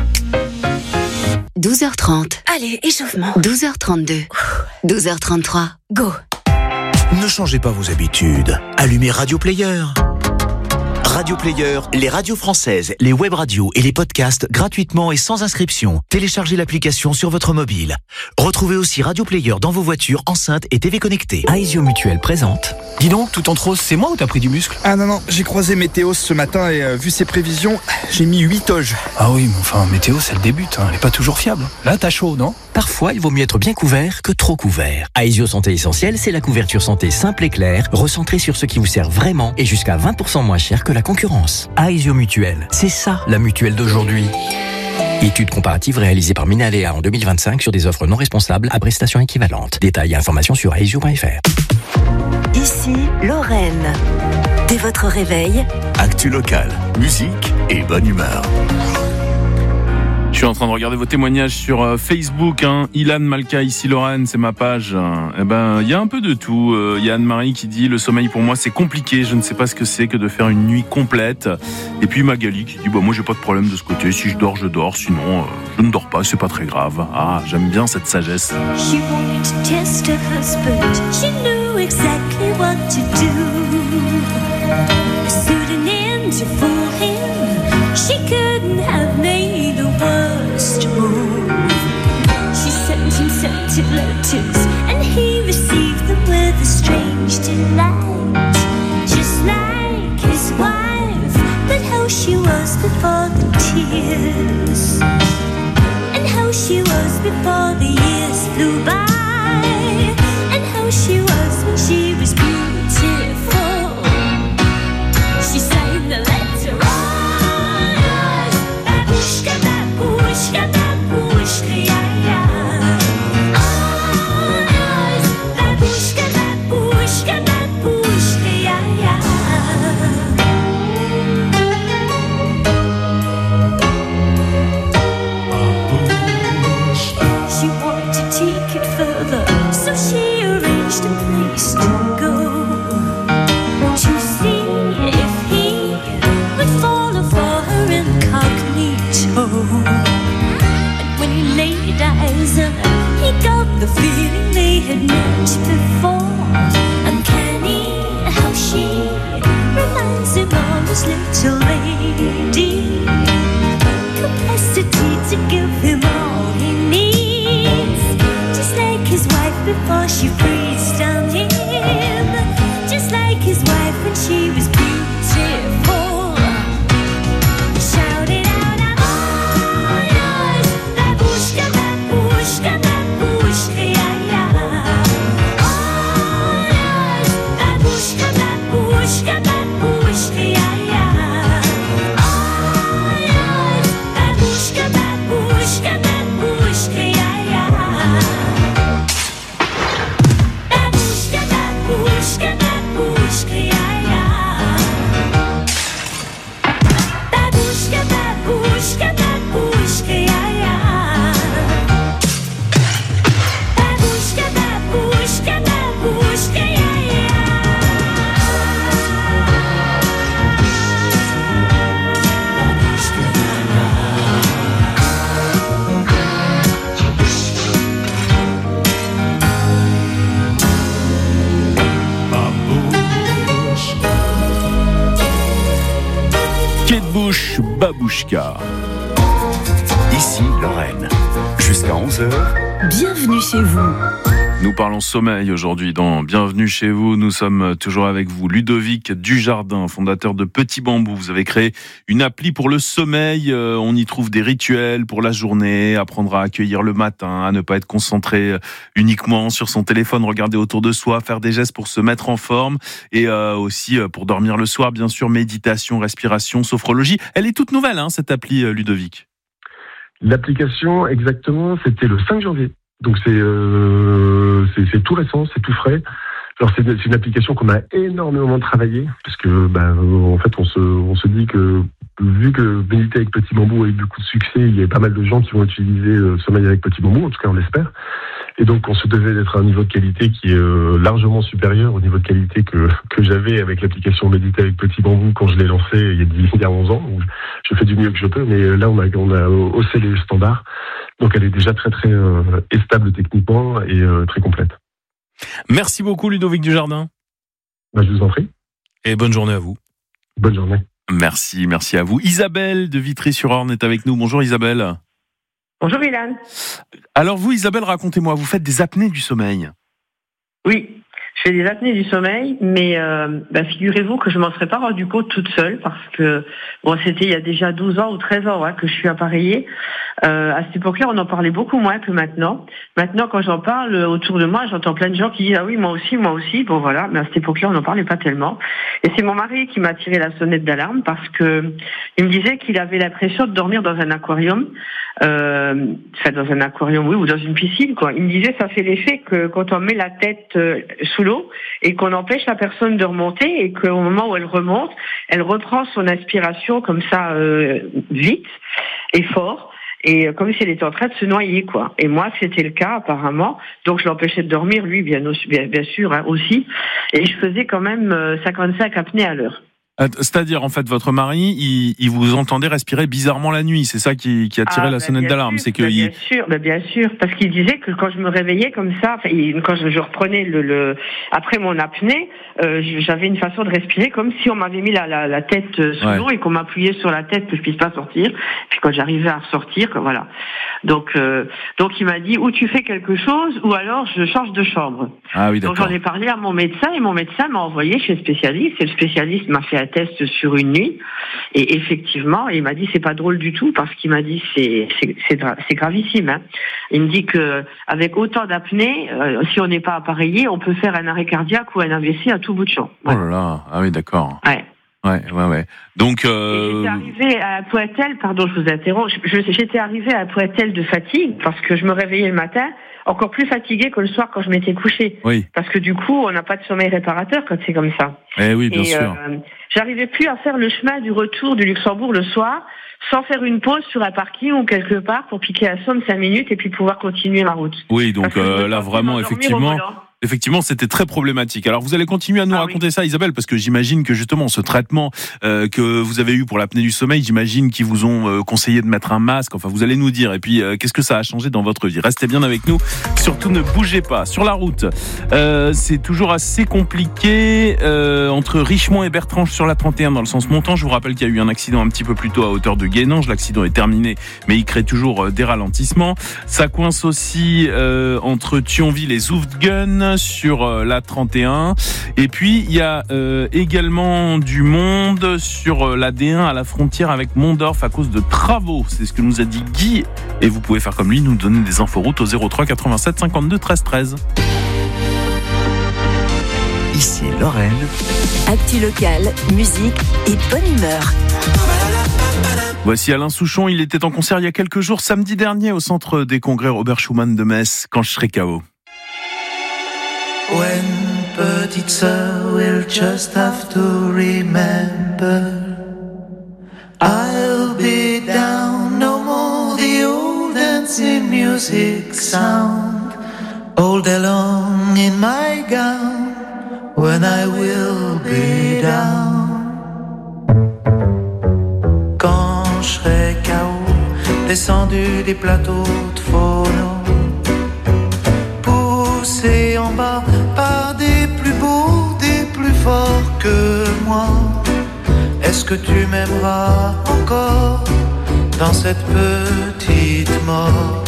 douze heures trente. Allez, échauffement. douze heures trente-deux. douze heures trente-trois. Go. Ne changez pas vos habitudes. Allumez Radio Player. Radio Player, les radios françaises, les web radios et les podcasts gratuitement et sans inscription. Téléchargez l'application sur votre mobile. Retrouvez aussi Radio Player dans vos voitures, enceintes et T V connectées. Aesio Mutuel présente. Dis donc, tout en rose, c'est moi ou t'as pris du muscle ? Ah non, non, j'ai croisé Météo ce matin et euh, vu ses prévisions, j'ai mis huit toges. Ah oui, mais enfin, Météo, c'est le début, hein, elle est pas toujours fiable. Là, t'as chaud, non ? Parfois, il vaut mieux être bien couvert que trop couvert. Aesio Santé Essentielle, c'est la couverture santé simple et claire, recentrée sur ce qui vous sert vraiment et jusqu'à vingt pour cent moins cher que la concurrence. Aesio Mutuel, c'est ça la mutuelle d'aujourd'hui. Étude comparative réalisée par Minalea en deux mille vingt-cinq sur des offres non responsables à prestations équivalentes. Détails et informations sur aesio point f r. Ici, Lorraine. Dès votre réveil, Actu locale, musique et bonne humeur. Je suis en train de regarder vos témoignages sur euh, Facebook. Hein. Ilan Malka, ici Lorraine, c'est ma page. Eh ben, il y a un peu de tout. Il euh, y a Anne-Marie qui dit « Le sommeil pour moi, c'est compliqué. Je ne sais pas ce que c'est que de faire une nuit complète. » Et puis Magali qui dit bah, « Moi, j'ai pas de problème de ce côté. Si je dors, je dors. Sinon, euh, je ne dors pas. C'est pas très grave. » Ah, j'aime bien cette sagesse. She wanted to test her husband. She knew exactly what to do. A pseudonym to fool him. She couldn't have made the worst move. She sent him scented letters, and he received them with a strange delight. Just like his wife, but how she was before the tears, and how she was before the years flew by, and how she was when she was beautiful. She signed the letter. The feeling they had met before. Uncanny how she reminds him of his little lady. Capacity to give him all he needs. Just like his wife before she freezed down him. Just like his wife when she was beautiful. Shout it out, I'm all yours. Babushka, babushka, babushka. Babouchka. Ici Lorraine. Jusqu'à onze heures. Bienvenue chez vous. Nous parlons sommeil aujourd'hui dans Bienvenue chez vous. Nous sommes toujours avec vous. Ludovic Dujardin, fondateur de Petit Bambou. Vous avez créé une appli pour le sommeil. On y trouve des rituels pour la journée, apprendre à accueillir le matin, à ne pas être concentré uniquement sur son téléphone, regarder autour de soi, faire des gestes pour se mettre en forme et euh, aussi pour dormir le soir, bien sûr, méditation, respiration, sophrologie. Elle est toute nouvelle, hein, cette appli, Ludovic. L'application, exactement, c'était le cinq janvier. Donc c'est, euh, c'est c'est tout récent, c'est tout frais. Alors c'est, c'est une application qu'on a énormément travaillé parce que bah, en fait on se on se dit que vu que Méditer avec Petit Bambou a eu beaucoup de succès, il y a pas mal de gens qui vont utiliser euh, Sommeil avec Petit Bambou, en tout cas on l'espère. Et donc on se devait d'être à un niveau de qualité qui est euh, largement supérieur au niveau de qualité que que j'avais avec l'application Méditer avec Petit Bambou quand je l'ai lancée il y a dix, il y a onze ans. Où je fais du mieux que je peux, mais là on a on a haussé les standards. Donc elle est déjà très très euh, stable techniquement et euh, très complète. Merci beaucoup Ludovic Dujardin. Bah, je vous en prie. Et bonne journée à vous. Bonne journée. Merci, merci à vous. Isabelle de Vitry-sur-Orne est avec nous. Bonjour Isabelle. Bonjour Milan. Alors vous Isabelle, racontez-moi, vous faites des apnées du sommeil? Oui, je fais des apnées du sommeil, mais euh, bah, figurez-vous que je m'en serais pas rendu compte toute seule parce que bon, c'était il y a déjà douze ans ou treize ans ouais, que je suis appareillée. Euh, à cette époque-là, on en parlait beaucoup moins que maintenant. Maintenant, quand j'en parle autour de moi, j'entends plein de gens qui disent ah oui, moi aussi, moi aussi. Bon voilà, mais à cette époque-là, on n'en parlait pas tellement. Et c'est mon mari qui m'a tiré la sonnette d'alarme parce que il me disait qu'il avait l'impression de dormir dans un aquarium, euh, enfin dans un aquarium, oui, ou dans une piscine, quoi. Il me disait ça fait l'effet que quand on met la tête euh, sous l'eau et qu'on empêche la personne de remonter et qu'au moment où elle remonte, elle reprend son inspiration comme ça euh, vite et fort. Et comme si elle était en train de se noyer, quoi. Et moi, c'était le cas, apparemment. Donc, je l'empêchais de dormir, lui, bien, bien, bien sûr, hein, aussi. Et je faisais quand même cinquante-cinq apnées à l'heure. C'est-à-dire, en fait, votre mari, il, il vous entendait respirer bizarrement la nuit. C'est ça qui, qui a tiré ah, la bah, sonnette d'alarme. Sûr, c'est que bah, il... Bien sûr, bah, bien sûr. Parce qu'il disait que quand je me réveillais comme ça, enfin, quand je, je reprenais le, le, après mon apnée, euh, j'avais une façon de respirer comme si on m'avait mis la, la, la tête sous ouais. l'eau et qu'on m'appuyait sur la tête que je puisse pas sortir. Puis quand j'arrivais à ressortir, voilà. Donc, euh, donc il m'a dit ou tu fais quelque chose ou alors je change de chambre. Ah oui, d'accord. Donc j'en ai parlé à mon médecin et mon médecin m'a envoyé chez le spécialiste et le spécialiste m'a fait un test sur une nuit et effectivement il m'a dit c'est pas drôle du tout parce qu'il m'a dit c'est c'est c'est, c'est gravissime. Hein. Il me dit que avec autant d'apnée, euh, si on n'est pas appareillé, on peut faire un arrêt cardiaque ou un A V C à tout bout de champ. Ouais. Oh là là, ah oui d'accord. Ouais. Ouais, ouais, ouais. Donc, euh... j'étais arrivée à un point tel, pardon, je vous interromps, je, j'étais arrivée à un point tel de fatigue parce que je me réveillais le matin encore plus fatiguée que le soir quand je m'étais couchée. Oui. Parce que du coup, on n'a pas de sommeil réparateur quand c'est comme ça. Eh oui, bien Et, sûr. Euh, j'arrivais plus à faire le chemin du retour du Luxembourg le soir sans faire une pause sur un parking ou quelque part pour piquer à somme cinq minutes et puis pouvoir continuer ma route. Oui, donc euh, là vraiment, effectivement... Effectivement, c'était très problématique. Alors, vous allez continuer à nous ah raconter oui. ça, Isabelle, parce que j'imagine que justement, ce traitement euh, que vous avez eu pour l'apnée du sommeil, j'imagine qu'ils vous ont euh, conseillé de mettre un masque. Enfin, vous allez nous dire. Et puis, euh, qu'est-ce que ça a changé dans votre vie ? Restez bien avec nous. Surtout, ne bougez pas. Sur la route, euh, c'est toujours assez compliqué euh, entre Richemont et Bertrange sur la trente et un dans le sens montant. Je vous rappelle qu'il y a eu un accident un petit peu plus tôt à hauteur de Guénange. L'accident est terminé, mais il crée toujours euh, des ralentissements. Ça coince aussi euh, entre Thionville et Zoufgen sur euh, la trente et un. Et puis, il y a euh, également du monde sur euh, la D un à la frontière avec Mondorf à cause de travaux. C'est ce que nous a dit Guy. Et vous pouvez faire comme lui, nous donner des inforoutes au zéro trois quatre-vingt-sept cinquante-deux treize treize. Ici Lorraine. Actu locale, musique et bonne humeur. Voici Alain Souchon, il était en concert il y a quelques jours, samedi dernier, au centre des congrès Robert Schumann de Metz, quand je serai K O. When petite sœur will just have to remember, I'll be down, no more the old dancing music sound, all day long in my gown, when I will be down. Quand je serai K O, descendu des plateaux de phono, poussé en bas par des plus beaux, des plus forts que moi. Est-ce que tu m'aimeras encore dans cette petite mort?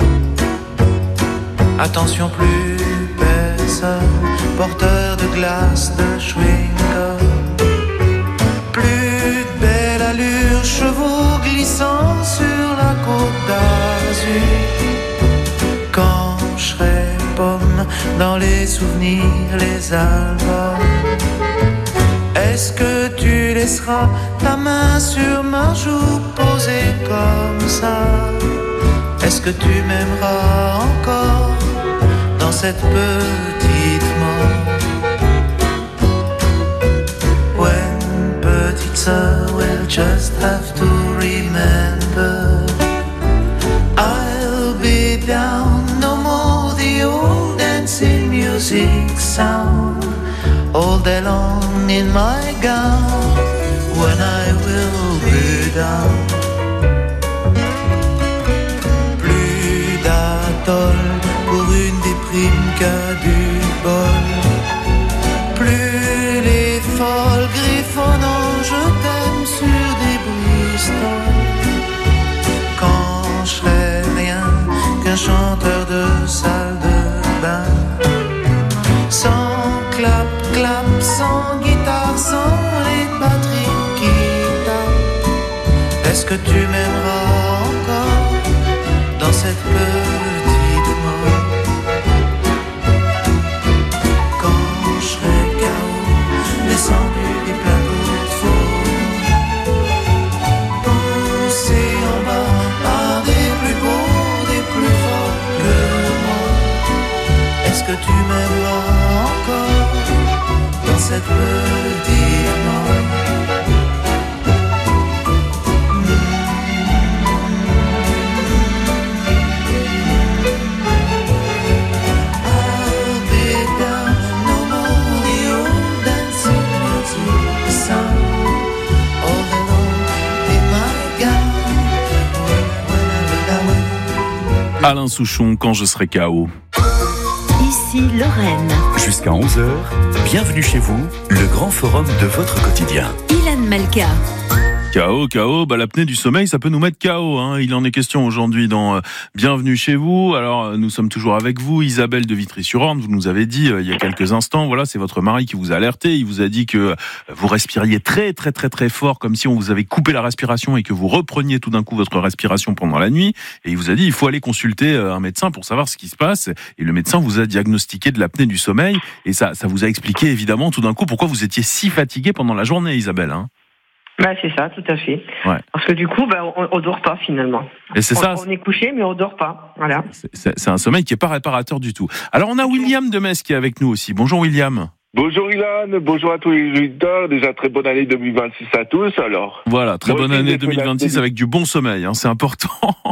Attention, plus personne, porteur de glace, de chewing-gum, plus de belle allure, chevaux glissant sur la côte d'Azur. Quand je serai pomme dans les souvenirs, les albums, est-ce que tu laisseras ta main sur ma joue posée comme ça? Est-ce que tu m'aimeras encore dans cette petite mort? When petite sœur will just have to remember, I'll be down, no more the old dancing music sound, all day long in my gown, when I will be down. Plus d'atoll pour une déprime qu'à du bol, plus les folles griffonnant je t'aime sur des Bristol. Quand je serai rien qu'un chanteur de salle de bain, sans que tu m'aimeras encore dans cette petite mort? Quand je serai K O, descendu des plateaux de faux, poussé en bas par des plus beaux, des plus forts que moi, est-ce que tu m'aimeras encore dans cette petite mort? Alain Souchon, quand je serai K O. Ici Lorraine. Jusqu'à onze heures, bienvenue chez vous, le grand forum de votre quotidien. Ilan Malka. K O, K O, bah, l'apnée du sommeil, ça peut nous mettre K O. Hein. Il en est question aujourd'hui dans euh, Bienvenue chez vous. Alors, euh, nous sommes toujours avec vous, Isabelle de Vitry-sur-Orne. Vous nous avez dit euh, il y a quelques instants, voilà, c'est votre mari qui vous a alerté. Il vous a dit que euh, vous respiriez très, très, très, très fort, comme si on vous avait coupé la respiration et que vous repreniez tout d'un coup votre respiration pendant la nuit. Et il vous a dit, il faut aller consulter euh, un médecin pour savoir ce qui se passe. Et le médecin vous a diagnostiqué de l'apnée du sommeil. Et ça, ça vous a expliqué évidemment tout d'un coup pourquoi vous étiez si fatigué pendant la journée, Isabelle. Hein. Bah c'est ça, tout à fait. Ouais. Parce que du coup, bah on, on dort pas finalement. Et c'est on, ça. On est couché, mais on dort pas. Voilà. C'est, c'est, c'est un sommeil qui est pas réparateur du tout. Alors on a William de Metz qui est avec nous aussi. Bonjour William. Bonjour Ilan, bonjour à tous les auditeurs. Déjà très bonne année deux mille vingt-six à tous. Alors. Voilà, très Moi bonne année deux mille vingt-six avec du bon sommeil, hein, c'est important.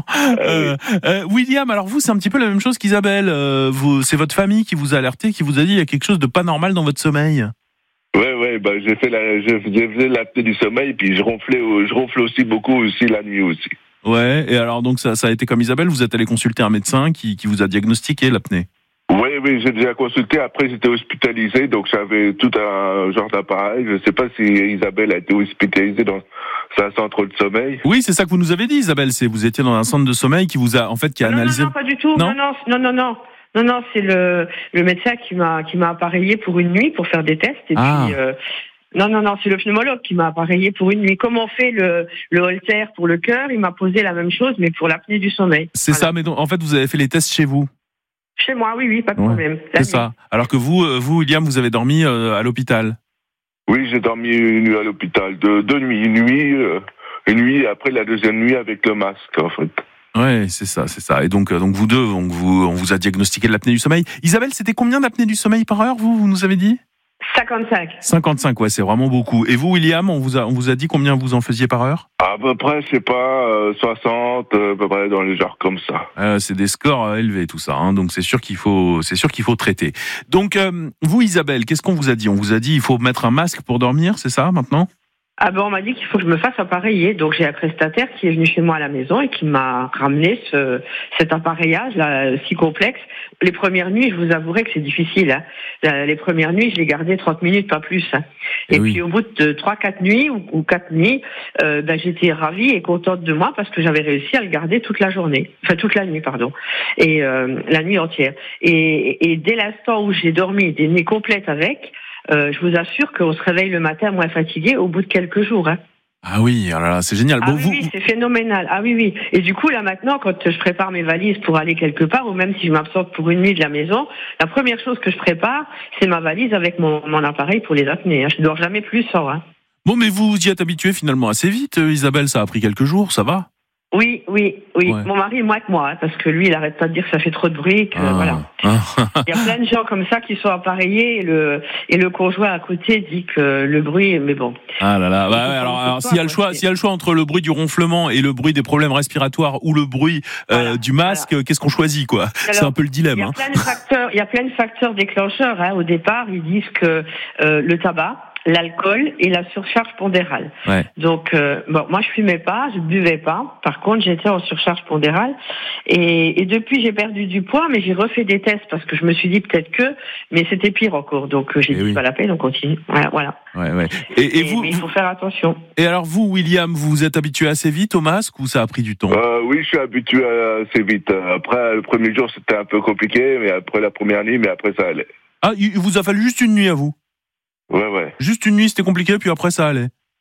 euh, euh, William, alors vous c'est un petit peu la même chose qu'Isabelle. Euh, vous, c'est votre famille qui vous a alerté, qui vous a dit il y a quelque chose de pas normal dans votre sommeil. Ouais, ouais, bah, j'ai fait la, je faisais l'apnée du sommeil, puis je ronflais, je ronflais aussi beaucoup aussi la nuit aussi. Ouais, et alors donc ça, ça a été comme Isabelle, vous êtes allé consulter un médecin qui, qui vous a diagnostiqué l'apnée. Oui, oui, j'ai déjà consulté. Après, j'étais hospitalisé, donc j'avais tout un genre d'appareil. Je ne sais pas si Isabelle a été hospitalisée dans un centre de sommeil. Oui, c'est ça que vous nous avez dit, Isabelle. C'est vous étiez dans un centre de sommeil qui vous a, en fait, qui a non, analysé. Non, non, pas du tout. Non, non, non, non, non. Non, non, c'est le, le médecin qui m'a, qui m'a appareillé pour une nuit pour faire des tests. Et ah. puis, euh, non, non, non, c'est le pneumologue qui m'a appareillé pour une nuit. Comme on fait le, le holter pour le cœur, il m'a posé la même chose, mais pour l'apnée du sommeil. C'est voilà. Ça, mais donc, en fait, vous avez fait les tests chez vous. Chez moi, oui, oui, pas de ouais, problème. C'est nuit. Ça. Alors que vous, vous, William, vous avez dormi euh, à l'hôpital. Oui, j'ai dormi une nuit à l'hôpital. Deux, deux nuits. Une nuit, euh, une nuit, après la deuxième nuit avec le masque, en fait. Ouais, c'est ça, c'est ça. Et donc, donc vous deux, donc vous, on vous a diagnostiqué de l'apnée du sommeil. Isabelle, c'était combien d'apnée du sommeil par heure, vous, vous nous avez dit? cinquante-cinq. cinquante-cinq, ouais, c'est vraiment beaucoup. Et vous, William, on vous a, on vous a dit combien vous en faisiez par heure? À peu près, je sais pas, euh, soixante, euh, à peu près dans les genres comme ça. Euh, c'est des scores euh, élevés, tout ça. Hein, donc c'est sûr qu'il faut, c'est sûr qu'il faut traiter. Donc euh, vous, Isabelle, qu'est-ce qu'on vous a dit? On vous a dit il faut mettre un masque pour dormir, c'est ça maintenant? Ah ben on m'a dit qu'il faut que je me fasse appareiller. Donc j'ai un prestataire qui est venu chez moi à la maison et qui m'a ramené ce, cet appareillage là si complexe. Les premières nuits, je vous avouerai que c'est difficile. Hein. Les premières nuits, je l'ai gardé trente minutes, pas plus. Hein. Et, et oui. Puis au bout de trois quatre nuits ou, ou quatre nuits, euh, ben, j'étais ravie et contente de moi parce que j'avais réussi à le garder toute la journée, enfin toute la nuit pardon, et euh, la nuit entière. Et, et dès l'instant où j'ai dormi des nuits complètes avec. Euh, je vous assure qu'on se réveille le matin moins fatigué au bout de quelques jours. Hein. Ah oui, alors là, c'est génial. Ah bon, oui, vous... oui, c'est phénoménal. Ah oui, oui. Et du coup, là maintenant, quand je prépare mes valises pour aller quelque part, ou même si je m'absente pour une nuit de la maison, la première chose que je prépare, c'est ma valise avec mon, mon appareil pour les apnées. Hein. Je ne dors jamais plus sans. Hein. Bon, mais vous y êtes habitué finalement assez vite, Isabelle. Ça a pris quelques jours, ça va? Oui, oui, oui. Ouais. Mon mari est moins que moi, hein, parce que lui, il arrête pas de dire que ça fait trop de bruit. Que, ah. Voilà. Il y a plein de gens comme ça qui sont appareillés et le et le conjoint à côté dit que le bruit, mais bon. Ah là là. Bah ouais, alors, alors s'il y a le choix, s'il y a le choix entre le bruit du ronflement et le bruit des problèmes respiratoires ou le bruit euh, voilà, du masque, voilà. Qu'est-ce qu'on choisit quoi? Alors, c'est un peu le dilemme. Il y a plein de facteurs. Il y a plein de facteurs déclencheurs. Hein. Au départ, ils disent que euh, le tabac, l'alcool et la surcharge pondérale. Ouais. Donc, euh, bon, moi je fumais pas, je buvais pas. Par contre, j'étais en surcharge pondérale. Et, et depuis, j'ai perdu du poids, mais j'ai refait des tests parce que je me suis dit peut-être que, mais c'était pire encore. Donc, j'ai et dit oui. Pas la peine, on continue. Voilà. voilà. Ouais, ouais. Et, et, et vous, mais il faut faire attention. Et alors vous, William, vous vous êtes habitué assez vite au masque ou ça a pris du temps? euh, Oui, je suis habitué assez vite. Après, le premier jour, c'était un peu compliqué, mais après la première nuit, mais après ça allait. Ah, il vous a fallu juste une nuit à vous? Ouais, ouais. Juste une nuit, c'était compliqué, puis après, ça allait. Ouais,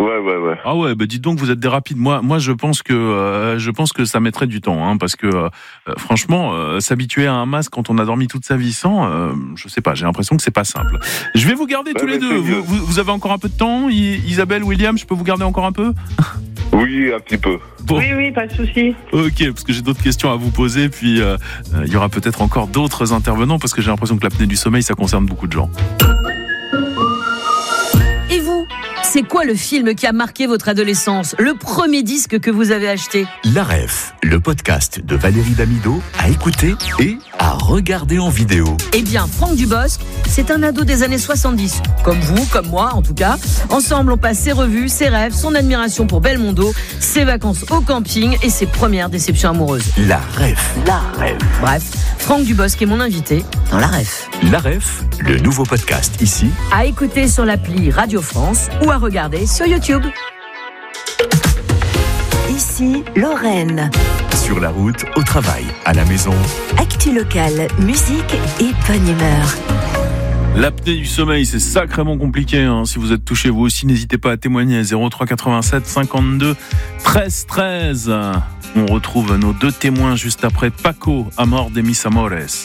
Ouais, ouais, ouais. Ah ouais, bah dites donc, vous êtes des rapides. Moi, moi, je pense que euh, je pense que ça mettrait du temps, hein, parce que euh, franchement, euh, s'habituer à un masque quand on a dormi toute sa vie sans, euh, je sais pas, j'ai l'impression que c'est pas simple. Je vais vous garder ouais, tous les deux. Vous, vous, vous avez encore un peu de temps, Isabelle, William, je peux vous garder encore un peu? Oui, un petit peu. Bon. Oui, oui, pas de souci. Ok, parce que j'ai d'autres questions à vous poser, puis euh, euh, il y aura peut-être encore d'autres intervenants, parce que j'ai l'impression que l'apnée du sommeil, ça concerne beaucoup de gens. Et vous, c'est quoi le film qui a marqué votre adolescence? Le premier disque que vous avez acheté? La Ref, le podcast de Valérie Damido, à écouter et à regarder en vidéo. Eh bien, Franck Dubosc, c'est un ado des années soixante-dix. Comme vous, comme moi en tout cas. Ensemble, on passe ses revues, ses rêves, son admiration pour Belmondo, ses vacances au camping et ses premières déceptions amoureuses. La Ref. La Ref. Bref, Franck Dubosc est mon invité dans La Ref. La Ref, le nouveau podcast ici. À écouter sur l'appli Radio France ou à regarder sur YouTube. Ici, Lorraine. Sur la route, au travail, à la maison. Actu locale, musique et bonne humeur. L'apnée du sommeil, c'est sacrément compliqué, hein. Si vous êtes touché, vous aussi, n'hésitez pas à témoigner à zéro trois quatre-vingt-sept cinquante-deux treize treize. On retrouve nos deux témoins juste après Paco, Amor de mis amores.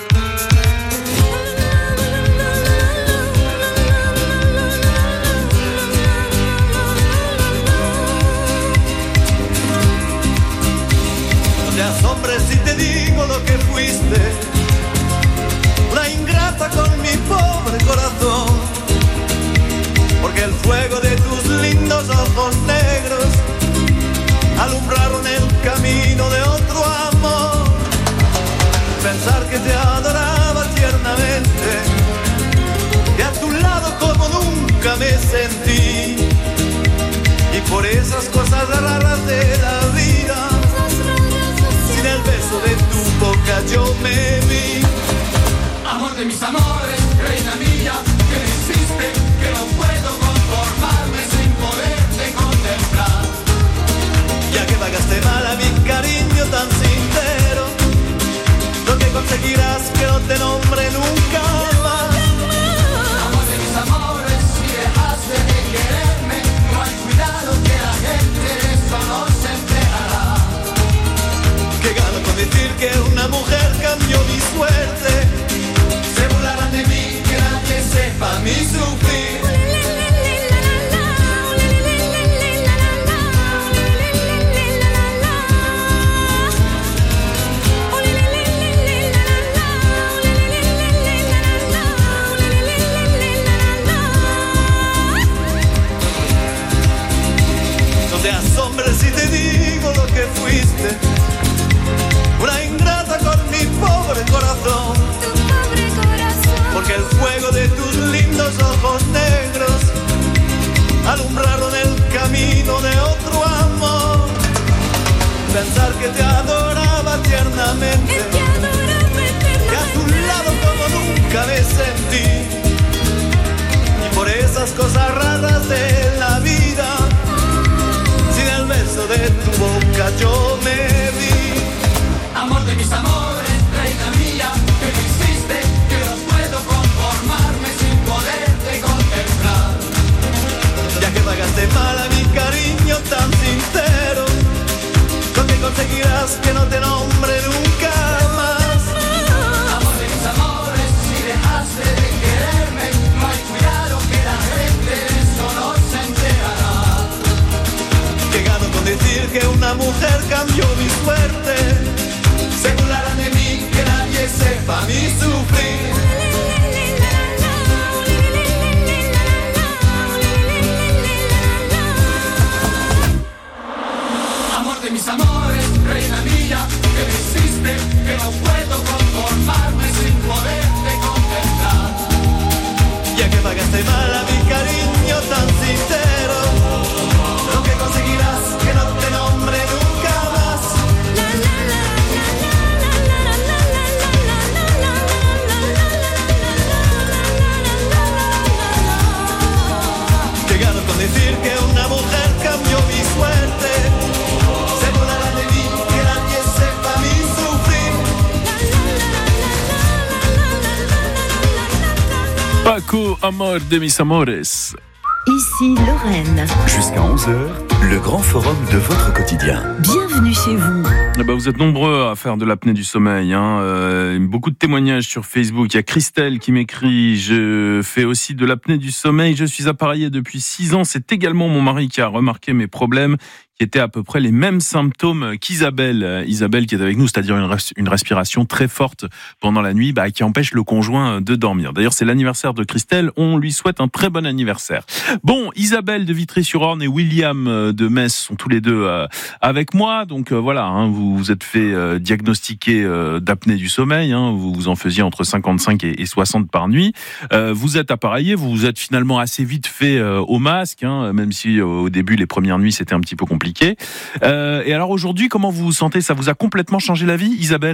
Si te digo lo que fuiste, una ingrata con mi pobre corazón, porque el fuego de tus lindos ojos negros alumbraron el camino de otro amor. Pensar que te adoraba tiernamente, que a tu lado como nunca me sentí, y por esas cosas raras de la vida, en el beso de tu boca yo me vi. Amor de mis amores, reina mía, que me hiciste, que no puedo conformarme sin poderte contemplar. Ya que pagaste mal a mi cariño tan sincero, lo que conseguirás que no te nombre nunca más. Amor de mis amores, si dejaste de quererme, no hay cuidado que la gente de eso no se enterará. Que gano con decir que una mujer cambió mi suerte, se burlarán de mí, que nadie sepa mi sufrir. No te asombres si te digo lo que fuiste, una ingrata con mi pobre corazón, pobre corazón. Porque el fuego de tus lindos ojos negros alumbraron el camino de otro amor. Pensar que te adoraba tiernamente, Es que, adoraba eternamente, que a tu lado como nunca me sentí, y por esas cosas raras de la vida, sin el beso de tu boca yo me vi. Amor de mis amores, reina mía, que me hiciste, que no puedo conformarme sin poderte contemplar. Ya que pagaste mal a mi cariño tan sincero, lo que conseguirás que no te nombre nunca más. Amor de mis amores, si dejaste de quererme, no hay cuidado que la gente de eso no se enterará. Que gano con decir que una mujer cambió mi suerte, se burlarán de mí, que nadie sepa mi sufrir. Amor de mis amores, reina mía, que me hiciste, que no puedo conformarme sin poderte contemplar. Ya que pagaste mal a mi cariño tan sincero, lo que conseguirás que no te nombre nunca más. Que gano con decir que una mujer cambió mi suerte, se burlarán de mí, que nadie sepa mi sufrir. Paco, Amor de mis amores. Ici Lorraine. Jusqu'à onze heures, le grand forum de votre quotidien. Bienvenue chez vous. Eh ben, vous êtes nombreux à faire de l'apnée du sommeil. Hein. Euh, beaucoup de témoignages sur Facebook. Il y a Christelle qui m'écrit « Je fais aussi de l'apnée du sommeil. Je suis appareillée depuis six ans. C'est également mon mari qui a remarqué mes problèmes. » qui étaient à peu près les mêmes symptômes qu'Isabelle. Isabelle qui est avec nous, c'est-à-dire une, res- une respiration très forte pendant la nuit, bah, qui empêche le conjoint de dormir. D'ailleurs, c'est l'anniversaire de Christelle. On lui souhaite un très bon anniversaire. Bon, Isabelle de Vitry-sur-Orne et William de Metz sont tous les deux euh, avec moi. Donc euh, voilà, hein, vous vous êtes fait euh, diagnostiquer euh, d'apnée du sommeil. Hein, vous vous en faisiez entre cinquante-cinq et, et soixante par nuit. Euh, vous êtes appareillé, vous vous êtes finalement assez vite fait euh, au masque, hein, même si euh, au début, les premières nuits, c'était un petit peu compliqué. Euh, et alors aujourd'hui, comment vous vous sentez ? Ça vous a complètement changé la vie, Isabelle ?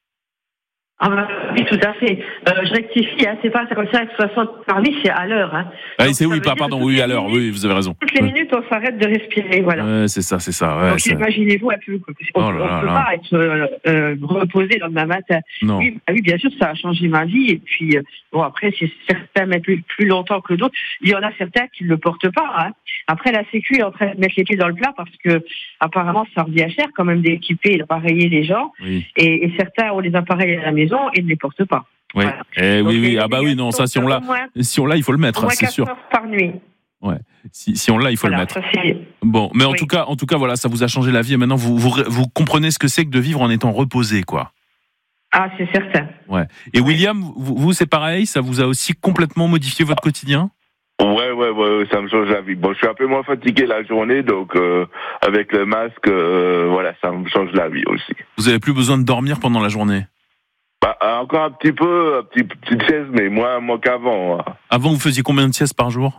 Ah bah, oui, tout à fait. Euh, je rectifie, hein, c'est pas cinquante-cinq, soixante par nuit, c'est à l'heure. Hein. Ah, c'est oui, pas, pardon, oui, à l'heure, oui, vous avez raison. Toutes les ouais. minutes, on s'arrête de respirer, voilà. Ouais, c'est ça, c'est ça. Ouais, Donc c'est... imaginez-vous un peu, on oh ne là peut là. pas être euh, euh, reposé dans le matin. Non. Oui, bah oui, bien sûr, ça a changé ma vie. Et puis, euh, bon, après, si certains mettent plus, plus longtemps que d'autres, il y en a certains qui ne le portent pas. Hein. Après, la Sécu est en train de mettre les pieds dans le plat parce que, apparemment, ça revient cher quand même d'équiper et d'appareiller les gens. Oui. Et, et certains ont les appareils à la maison et ne les portent pas. Oui, voilà. eh, oui, oui. Ah bah oui, non, non, ça, si on l'a, si on l'a, il faut le mettre, c'est sûr. Heures par nuit. Ouais. Si, si on l'a, il faut voilà, le mettre. Ça, c'est... Bon, mais en oui. tout cas, en tout cas, voilà, ça vous a changé la vie et maintenant vous, vous, vous comprenez ce que c'est que de vivre en étant reposé, quoi. Ah, c'est certain. Ouais. Et William, vous, vous, c'est pareil, ça vous a aussi complètement modifié votre quotidien ? Ouais, ouais, ouais, ça me change la vie. Bon, je suis un peu moins fatigué la journée, donc euh, avec le masque, euh, voilà, ça me change la vie aussi. Vous avez plus besoin de dormir pendant la journée ? Bah, encore un petit peu, un petit petite sieste, mais moins, moins qu'avant. Hein. Avant, vous faisiez combien de siestes par jour ?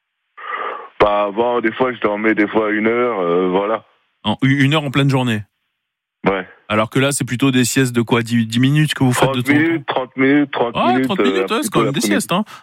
Bah, avant, des fois, je dormais des fois une heure, euh, voilà. En, une heure en pleine journée ? Ouais. Alors que là, c'est plutôt des siestes de quoi ? dix minutes que vous faites de temps en temps ? trente minutes, trente ah, minutes. trente minutes, euh, ouais, c'est quand même des siestes. Hein.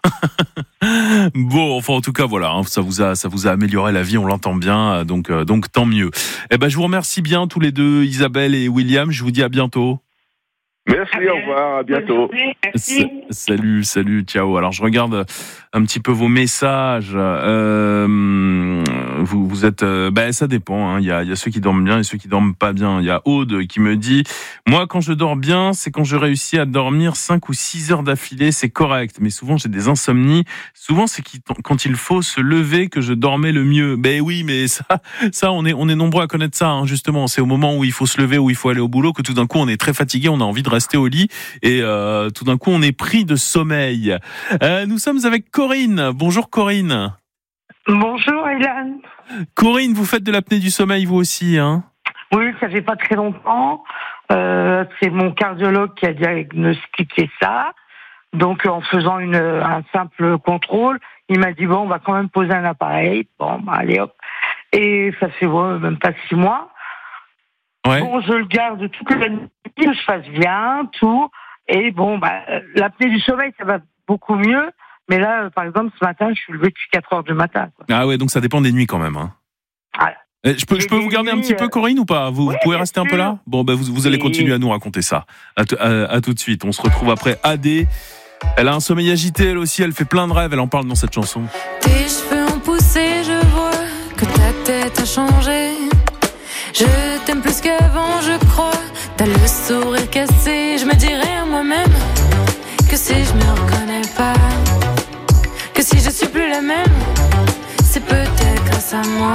Bon, enfin, en tout cas, voilà, hein, ça vous a, ça vous a amélioré la vie, on l'entend bien, donc, euh, donc tant mieux. Eh ben, je vous remercie bien tous les deux, Isabelle et William. Je vous dis à bientôt. Merci, au revoir, à bientôt. Merci. Salut, salut, ciao. Alors, je regarde un petit peu vos messages. Euh, vous, vous êtes, euh, ben, ça dépend. Hein. Il y a, il y a ceux qui dorment bien et ceux qui dorment pas bien. Il y a Aude qui me dit, moi, quand je dors bien, c'est quand je réussis à dormir cinq ou six heures d'affilée, c'est correct. Mais souvent, j'ai des insomnies. Souvent, c'est quand il faut se lever que je dormais le mieux. Ben oui, mais ça, ça, on est, on est nombreux à connaître ça, hein, justement. C'est au moment où il faut se lever, où il faut aller au boulot, que tout d'un coup, on est très fatigué, on a envie de rester au lit et euh, tout d'un coup on est pris de sommeil. Euh, nous sommes avec Corinne. Bonjour Corinne. Bonjour Hélène. Corinne, vous faites de l'apnée du sommeil vous aussi, hein ? Oui, ça fait pas très longtemps. Euh, c'est mon cardiologue qui a diagnostiqué ça. Donc en faisant une, un simple contrôle, il m'a dit bon, on va quand même poser un appareil. Bon, bah, allez hop. Et ça fait ouais, même pas six mois. Ouais. Bon, je le garde toute la nuit, je fasse bien, tout. Et bon, bah, l'apnée du sommeil, ça va beaucoup mieux. Mais là, par exemple, ce matin, je suis levée depuis quatre heures du matin. Quoi. Ah ouais, donc ça dépend des nuits quand même. Hein. Voilà. Je peux, je peux vous garder nuits, un petit peu, Corinne, ou pas ? Vous, oui, vous pouvez rester un peu là ? Bon, bah, vous, vous allez continuer à nous raconter ça. À, t- à, à tout de suite. On se retrouve après Adé. Elle a un sommeil agité, elle aussi, elle fait plein de rêves. Elle en parle dans cette chanson. Tes cheveux ont poussé, je vois que ta tête a changé. Je t'aime plus qu'avant, je crois. T'as le sourire cassé. Je me dirais à moi-même que si je me reconnais pas, que si je suis plus la même, c'est peut-être grâce à moi.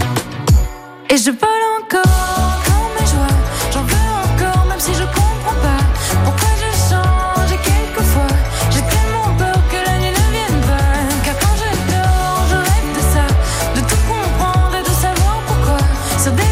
Et je vole encore dans mes joies. J'en veux encore, même si je comprends pas pourquoi je change. Et quelquefois, j'ai tellement peur que la nuit ne vienne pas. Car quand je dors, je rêve de ça, de tout comprendre et de savoir pourquoi. Sur des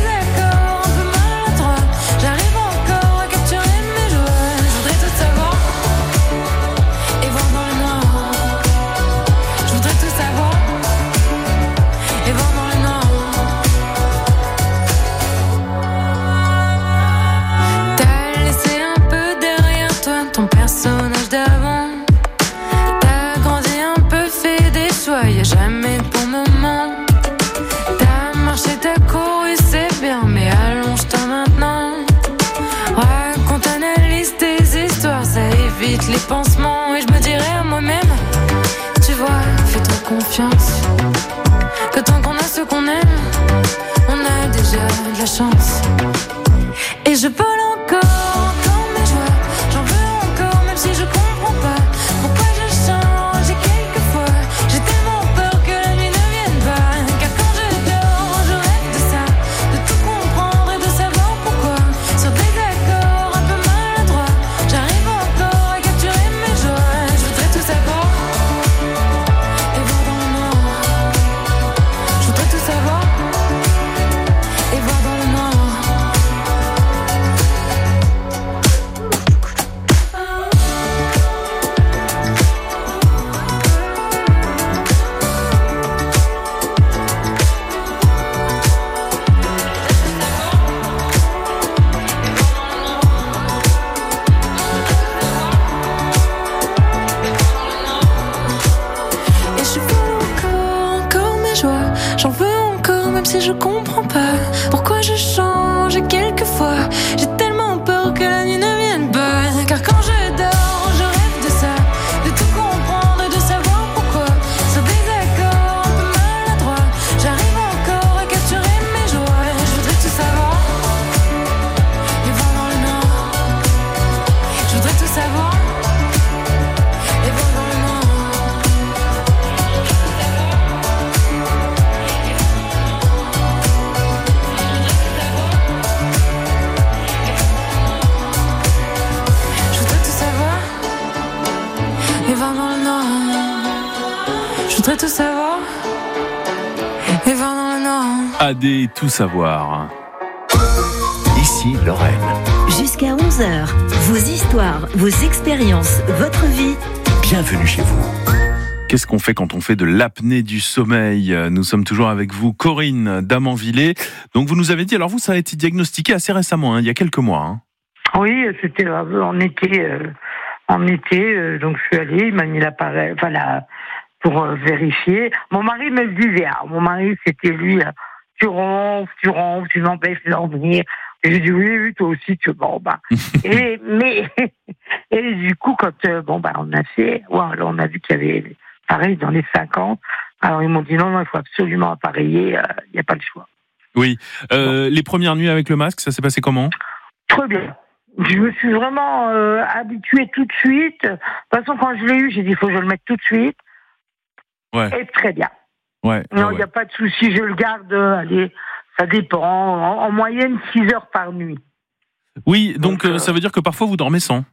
y'a jamais de bon moment. T'as marché, t'as couru, c'est bien, mais allonge-toi maintenant. Raconte, analyse tes histoires, ça évite les pansements. Et je me dirais à moi-même, tu vois, fais-toi confiance. Que tant qu'on a ce qu'on aime, on a déjà de la chance. Et je vole encore, encore mes joies. J'en veux encore, même si je comprends pas pourquoi je change. Et quelquefois, j'ai tellement peur que la nuit ne vienne pas. Car quand je dors, je rêve de ça, de tout comprendre et de savoir pourquoi. Sur des accords un peu maladroits, j'arrive encore à capturer mes joies. Je voudrais tout savoir et voir dans le noir. Je voudrais tout savoir et voir dans le noir. Et je veux encore, encore mes joies. J'en veux encore, même si je comprends pas pourquoi je change. Et quelquefois, j'ai tellement peur que la nuit ne vienne pas. Car quand je dors, je rêve de ça, de tout comprendre et de savoir pourquoi. Sur des accords un peu maladroits, j'arrive encore à capturer mes joies. Je voudrais tout savoir et voir dans le noir. Je voudrais tout savoir et voir dans le noir. Je voudrais tout savoir et voir dans le noir. Je voudrais tout savoir et voir dans le noir. A D, tout savoir. Ici Lorraine. Jusqu'à onze heures, vos histoires, vos expériences, votre vie. Bienvenue chez vous. Qu'est-ce qu'on fait quand on fait de l'apnée du sommeil? Nous sommes toujours avec vous, Corinne d'Amanvillers. Donc vous nous avez dit, alors vous, ça a été diagnostiqué assez récemment, hein, il y a quelques mois. Hein. Oui, c'était euh, en été, euh, en été, euh, donc je suis allée, il m'a mis l'appareil, enfin là, pour euh, vérifier. Mon mari me le disait, ah, mon mari c'était lui, euh, tu ronfles, tu ronfles, tu m'empêches d'en venir. Et j'ai dit oui, oui, toi aussi, tu bon bah. et mais et du coup quand euh, bon bah on a fait, ouais, alors on a vu qu'il y avait pareil dans les cinquante. Alors ils m'ont dit non non, il faut absolument appareiller, il euh, n'y a pas le choix. Oui. Euh, bon. Les premières nuits avec le masque, ça s'est passé comment? Très bien. Je me suis vraiment euh, habituée tout de suite. De toute façon, quand je l'ai eu, j'ai dit il faut que je le mette tout de suite. Ouais. Et très bien. Ouais. Non, il ouais, n'y a pas de souci, je le garde. euh, Allez, ça dépend. En, en moyenne, six heures par nuit. Oui, donc, Donc, euh, ça veut dire que parfois vous dormez sans.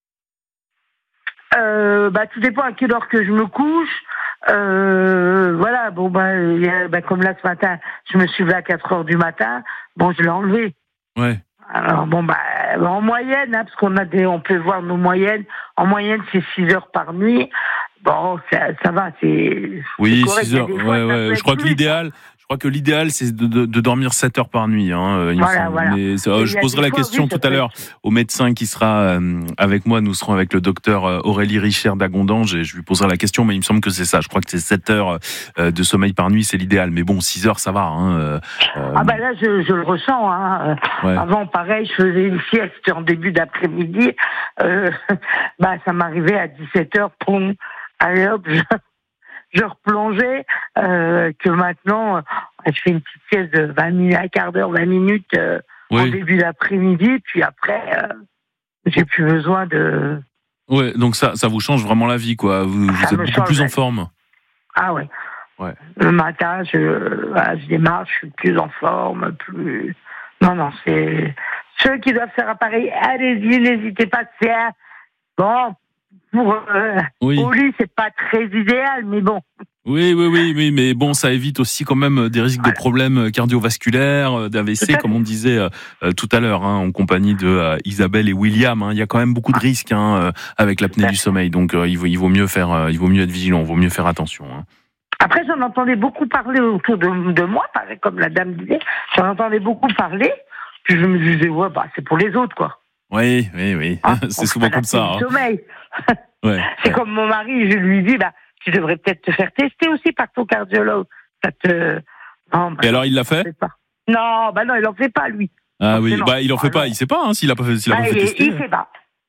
Euh, bah, tout dépend à quelle heure que je me couche. Euh, voilà, bon, bah, y a, bah, comme là ce matin, je me suis levée à quatre heures du matin. Bon, je l'ai enlevé. Ouais. Alors, bon, bah, en moyenne, hein, parce qu'on a des, on peut voir nos moyennes. En moyenne, c'est six heures par nuit. Bon, ça, ça va, c'est. Oui, c'est six heures. Ouais, ouais. Je crois que l'idéal. Je crois que l'idéal, c'est de, de, de dormir sept heures par nuit. Hein, il voilà, me voilà. Mais ça, je poserai la question oui, tout à l'heure au médecin qui sera euh, avec moi. Nous serons avec le docteur Aurélie Richer d'Agondange et je lui poserai la question, mais il me semble que c'est ça. Je crois que c'est sept heures euh, de sommeil par nuit, c'est l'idéal. Mais bon, six heures, ça va. Hein, euh, ah bah là, je, je le ressens. Hein. Ouais. Avant, pareil, je faisais une sieste en début d'après-midi. Euh, bah, ça m'arrivait à dix-sept heures. Pom, allez hop, je... je replongeais, euh, que maintenant, euh, je fais une petite sieste de vingt minutes, un quart d'heure, vingt minutes euh, oui. en début d'après-midi, puis après, euh, j'ai plus besoin de... Ouais, donc ça, ça vous change vraiment la vie, quoi. Vous, vous êtes beaucoup plus en forme. Ah ouais. Ouais. Le matin, je, voilà, je démarre, je suis plus en forme, plus... Non, non, c'est... Ceux qui doivent faire appareil, allez-y, n'hésitez pas, c'est un... Bon... Pour, euh, oui. Au lit, c'est pas très idéal, mais bon. Oui, oui, oui, oui, mais bon, ça évite aussi quand même des risques voilà. de problèmes cardiovasculaires, d'A V C, comme on disait euh, tout à l'heure, hein, en compagnie de euh, Isabelle et William. Hein, il y a quand même beaucoup de risques hein, avec l'apnée du sommeil, donc euh, il, vaut, il vaut mieux faire, euh, il vaut mieux être vigilant, il vaut mieux faire attention. Hein. Après, j'en entendais beaucoup parler autour de, de moi, pareil, comme la dame disait. J'en entendais beaucoup parler, puis je me disais ouais, bah c'est pour les autres, quoi. Oui, oui, oui. Ah, c'est souvent comme ça. Hein. Sommeil. Ouais. C'est comme mon mari, je lui dis, bah, tu devrais peut-être te faire tester aussi par ton cardiologue. Ça te... non, bah, et alors, il l'a fait? Non, bah non, il en fait pas, lui. Ah oui, bah il en fait pas, il sait pas, hein, s'il a pas fait, s'il a bah, pas fait il, tester. Il fait pas.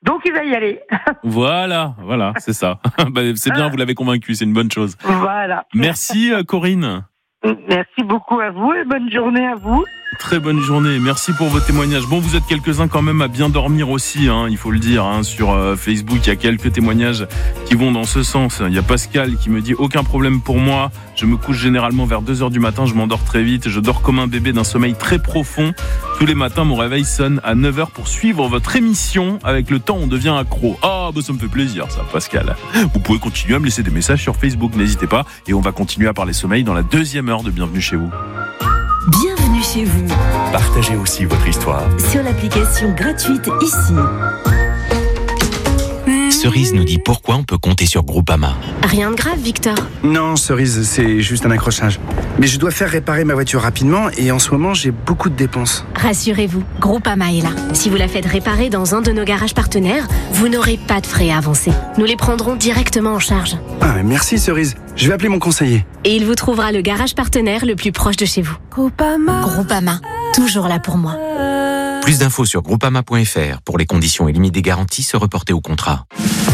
Donc il va y aller. Voilà, voilà, c'est ça. Bah, c'est bien, vous l'avez convaincu, c'est une bonne chose. Voilà. Merci Corinne. Merci beaucoup à vous et bonne journée à vous. Très bonne journée, merci pour vos témoignages. Bon, vous êtes quelques-uns quand même à bien dormir aussi, hein, il faut le dire. Hein, sur euh, Facebook, il y a quelques témoignages qui vont dans ce sens. Il y a Pascal qui me dit « Aucun problème pour moi, je me couche généralement vers deux heures du matin, je m'endors très vite, je dors comme un bébé d'un sommeil très profond. Tous les matins, mon réveil sonne à neuf heures pour suivre votre émission. Avec le temps, on devient accro. » Ah, bah ça me fait plaisir ça, Pascal. Vous pouvez continuer à me laisser des messages sur Facebook, n'hésitez pas. Et on va continuer à parler sommeil dans la deuxième heure de Bienvenue chez vous. Bienvenue chez vous. Partagez aussi votre histoire sur l'application gratuite ici. Cerise nous dit pourquoi on peut compter sur Groupama. Rien de grave, Victor. Non, Cerise, c'est juste un accrochage. Mais je dois faire réparer ma voiture rapidement et en ce moment, j'ai beaucoup de dépenses. Rassurez-vous, Groupama est là. Si vous la faites réparer dans un de nos garages partenaires, vous n'aurez pas de frais à avancer. Nous les prendrons directement en charge. Ah, merci Cerise. Je vais appeler mon conseiller. Et il vous trouvera le garage partenaire le plus proche de chez vous. Groupama. Groupama, toujours là pour moi. Plus d'infos sur groupama point f r. Pour les conditions et limites des garanties, se reporter au contrat.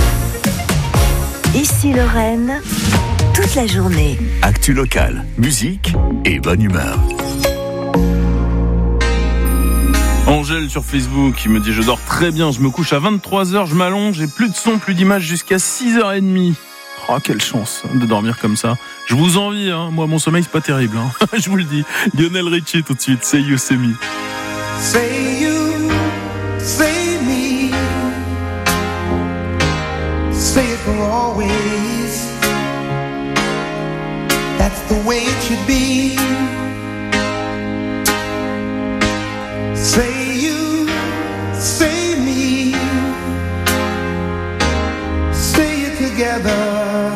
Ici Lorraine, toute la journée. Actu locale, musique et bonne humeur. Angèle sur Facebook qui me dit « Je dors très bien, je me couche à vingt-trois heures, je m'allonge, j'ai plus de son, plus d'image jusqu'à six heures trente. Oh, quelle chance de dormir comme ça. Je vous envie, hein. Moi mon sommeil c'est pas terrible. Hein. Je vous le dis. Lionel Richie tout de suite, Say You, Say Me. Say you, say me, say it for always. That's the way it should be. Say you, say me, say it together,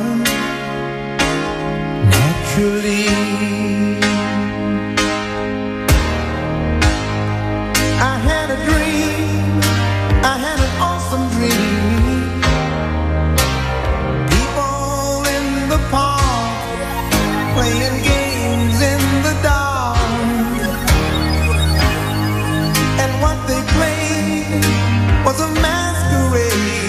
naturally. I had a dream, I had an awesome dream. People in the park, playing games in the dark. And what they played was a masquerade.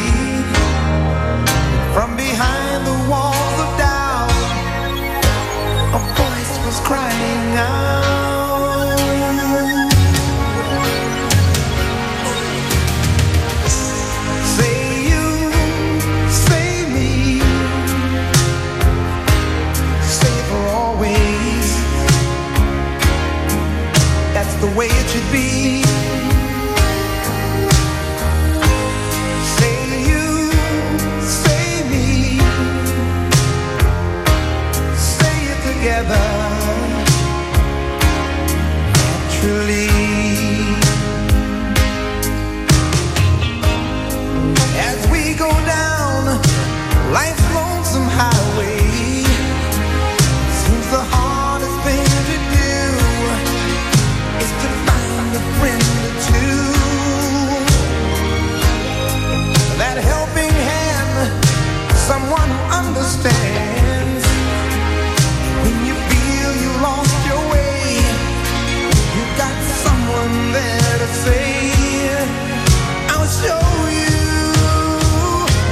From behind the walls of doubt, a voice was crying out. The way it should be. Say you, say me, say it together, naturally. As we go down life's lonesome highway, seems the hardest thing to do is to find a friend or two. That helping hand, someone who understands. When you feel you lost your way, you got someone there to say, I'll show you.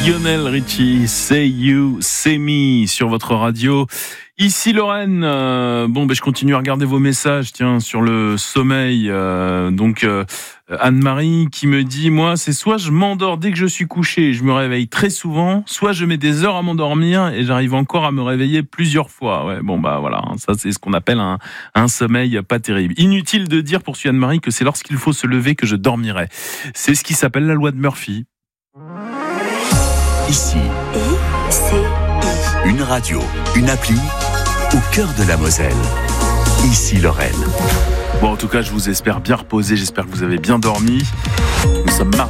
Lionel Richie, Say You, Say Me sur votre radio. Ici Lorraine, euh, bon ben je continue à regarder vos messages, tiens, sur le sommeil. Euh, donc euh, Anne-Marie qui me dit, moi c'est soit je m'endors dès que je suis couché et je me réveille très souvent, soit je mets des heures à m'endormir et j'arrive encore à me réveiller plusieurs fois. Ouais, bon bah voilà, ça c'est ce qu'on appelle un, un sommeil pas terrible. Inutile de dire, poursuit Anne-Marie, que c'est lorsqu'il faut se lever que je dormirai. C'est ce qui s'appelle la loi de Murphy. Ici, une radio, une appli au cœur de la Moselle. Ici Lorraine. Bon, en tout cas, je vous espère bien reposé. J'espère que vous avez bien dormi. Nous sommes mardi.